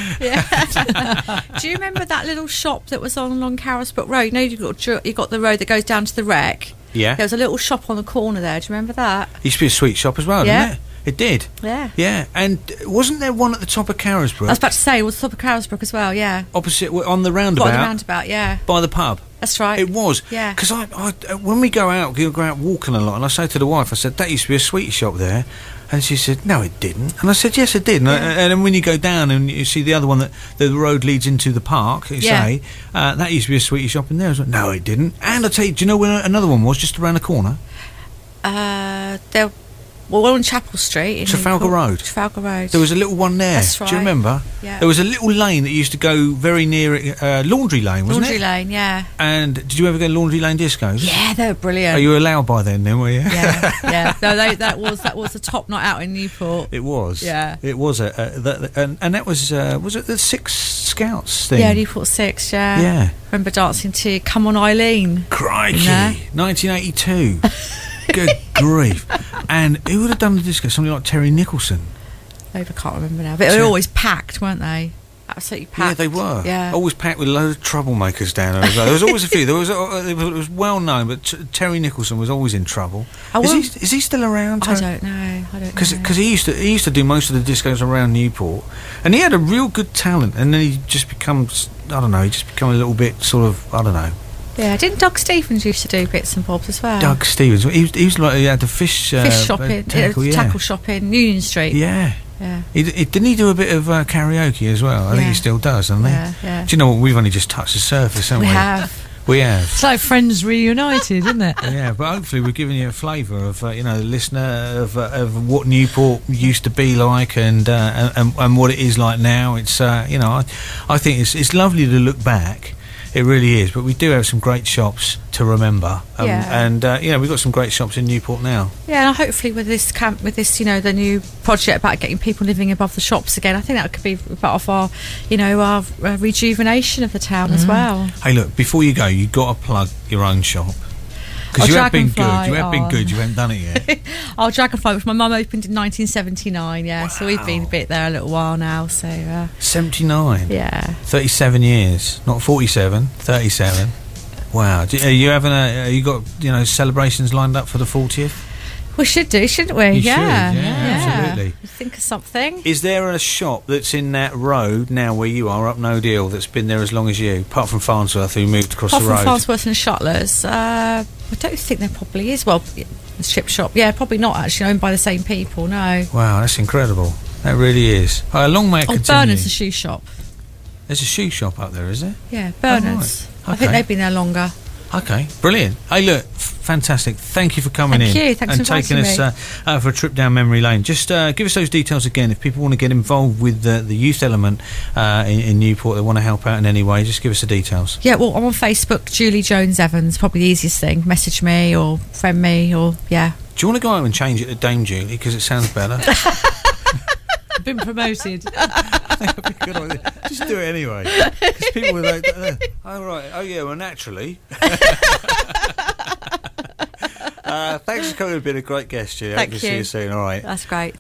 Speaker 3: Do you remember that little shop that was on along Carisbrook Road? You know, you got dr- you got the road that goes down to the wreck.
Speaker 2: Yeah.
Speaker 3: There was a little shop on the corner there. Do you remember that?
Speaker 2: It used to be a sweet shop as well,
Speaker 3: Yeah.
Speaker 2: didn't it? It did.
Speaker 3: Yeah.
Speaker 2: Yeah, and wasn't there one at the top of Carisbrook?
Speaker 3: I was about to say, it was top of Carisbrook as well. Yeah.
Speaker 2: Opposite, on the
Speaker 3: Got
Speaker 2: roundabout,
Speaker 3: on the roundabout. Yeah.
Speaker 2: by the pub.
Speaker 3: That's right.
Speaker 2: It was.
Speaker 3: Yeah.
Speaker 2: Because I, I, uh, when we go out, we go out walking a lot, and I say to the wife, I said, that used to be a sweetie shop there. And she said, no, it didn't. And I said, yes, it did. And, I, and then when you go down and you see the other one, that the road leads into the park, you
Speaker 3: Yeah.
Speaker 2: say, uh, that used to be a sweetie shop in there. I was like, no, it didn't. And I tell you, do you know where another one was, just around the corner?
Speaker 3: Uh, there. Well, we're on Chapel Street. In
Speaker 2: Trafalgar
Speaker 3: Newport.
Speaker 2: Road.
Speaker 3: Trafalgar Road.
Speaker 2: There was a little one there.
Speaker 3: That's
Speaker 2: Do you
Speaker 3: right.
Speaker 2: remember?
Speaker 3: Yeah.
Speaker 2: There was a little lane that used to go very near it, uh, Laundry Lane, wasn't
Speaker 3: Laundry
Speaker 2: it?
Speaker 3: Lane. Yeah.
Speaker 2: And did you ever go to Laundry Lane discos?
Speaker 3: Yeah, they were brilliant.
Speaker 2: Are you allowed by then, then, were you?
Speaker 3: Yeah, yeah. No, they, that was that was the top night out in Newport.
Speaker 2: It was.
Speaker 3: Yeah.
Speaker 2: It was. A, a, the, and, and that was, uh, was it the Six Scouts thing?
Speaker 3: Yeah, Newport Six. Yeah.
Speaker 2: Yeah.
Speaker 3: Remember dancing to "Come On Eileen."
Speaker 2: Crikey.
Speaker 3: Yeah.
Speaker 2: nineteen eighty-two. Good grief. And who would have done the disco? Somebody like Terry Nicholson.
Speaker 3: I can't remember now, but they were always packed, weren't they? Absolutely packed.
Speaker 2: Yeah, they were.
Speaker 3: Yeah.
Speaker 2: Always packed with a load of troublemakers down there as well. There was always a few. There was, uh, it was well known, but t- Terry Nicholson was always in trouble.
Speaker 3: I
Speaker 2: Is he,
Speaker 3: will-
Speaker 2: is he still around?
Speaker 3: I
Speaker 2: Terry?
Speaker 3: don't know. I don't
Speaker 2: Because
Speaker 3: know.
Speaker 2: because he used to he used to do most of the discos around Newport, and he had a real good talent. And then he just becomes I don't know. He just become a little bit sort of I don't know.
Speaker 3: Yeah, didn't Doug Stevens used to do bits and bobs as well?
Speaker 2: Doug Stevens. He was, he was like he had the fish uh,
Speaker 3: Fish shop
Speaker 2: uh,
Speaker 3: in
Speaker 2: tackle,
Speaker 3: uh,
Speaker 2: yeah.
Speaker 3: tackle shop in Union Street.
Speaker 2: Yeah.
Speaker 3: Yeah.
Speaker 2: He, he, didn't he do a bit of uh, karaoke as well? I think
Speaker 3: Yeah.
Speaker 2: he still does, doesn't he?
Speaker 3: Yeah, yeah.
Speaker 2: Do you know what? We've only just touched the surface, haven't
Speaker 3: We
Speaker 2: we?
Speaker 3: have.
Speaker 2: We have.
Speaker 4: It's like Friends Reunited, isn't it?
Speaker 2: Yeah, but hopefully we're giving you a flavour of, uh, you know, the listener of, uh, of what Newport used to be like and, uh, and and what it is like now. It's, uh, you know, I, I think it's it's lovely to look back. It really is. But we do have some great shops to remember. Um,
Speaker 3: Yeah.
Speaker 2: And, uh, you know, we've got some great shops in Newport now.
Speaker 3: Yeah, and hopefully with this camp, with this, you know, the new project about getting people living above the shops again, I think that could be part of our, you know, our uh, rejuvenation of the town as well.
Speaker 2: Hey, look, before you go, you've got to plug your own shop. Because
Speaker 3: Oh,
Speaker 2: you have been good.
Speaker 3: Dragonfly,
Speaker 2: You have been
Speaker 3: oh.
Speaker 2: good. You haven't done it yet.
Speaker 3: Our Dragonfly, which my mum opened in nineteen seventy-nine, yeah, so we've been a bit there a little while now, so, uh,
Speaker 2: seventy-nine.
Speaker 3: yeah.
Speaker 2: thirty-seven years. Not forty-seven. thirty-seven. Wow. Do, are you having a... Are you got, you know, celebrations lined up for the fortieth?
Speaker 3: We should do, shouldn't we?
Speaker 2: You
Speaker 3: yeah.
Speaker 2: should, yeah, absolutely.
Speaker 3: Think of something.
Speaker 2: Is there a shop that's in that road now where you are, up No Deal, that's been there as long as you, apart from Farnsworth, who moved across
Speaker 3: Apart
Speaker 2: the
Speaker 3: from
Speaker 2: road?
Speaker 3: Farnsworth and Shutlers, uh, I don't think there probably is. Well, the chip shop, yeah, probably not actually owned by the same people, no.
Speaker 2: Wow, that's incredible. That really is. Uh, long may it
Speaker 3: Oh,
Speaker 2: continue.
Speaker 3: Bernard's the shoe shop.
Speaker 2: There's a shoe shop up there, is there?
Speaker 3: Yeah, Bernard's.
Speaker 2: Oh, right.
Speaker 3: I think
Speaker 2: Okay.
Speaker 3: they've been there longer.
Speaker 2: Okay, brilliant. Hey, look, f- fantastic. Thank you for coming
Speaker 3: Thank
Speaker 2: in
Speaker 3: you. Thanks
Speaker 2: and
Speaker 3: for
Speaker 2: taking
Speaker 3: inviting
Speaker 2: us uh, uh, for a trip down memory lane. Just uh, give us those details again. If people want to get involved with the, the youth element uh, in, in Newport, they want to help out in any way, just give us the details.
Speaker 3: Yeah, well, I'm on Facebook, Julie Jones Evans, probably the easiest thing. Message me or friend me or, yeah.
Speaker 2: Do you want to go out and change it to Dame Julie, because it sounds better?
Speaker 4: Been promoted.
Speaker 2: Good idea. Just do it anyway. Because people were like, uh, oh, right, oh, yeah, well, naturally. uh, thanks for coming. You've been a great guest, Julie.
Speaker 3: Thank
Speaker 2: I hope to
Speaker 3: you.
Speaker 2: see you soon. All right.
Speaker 3: That's great.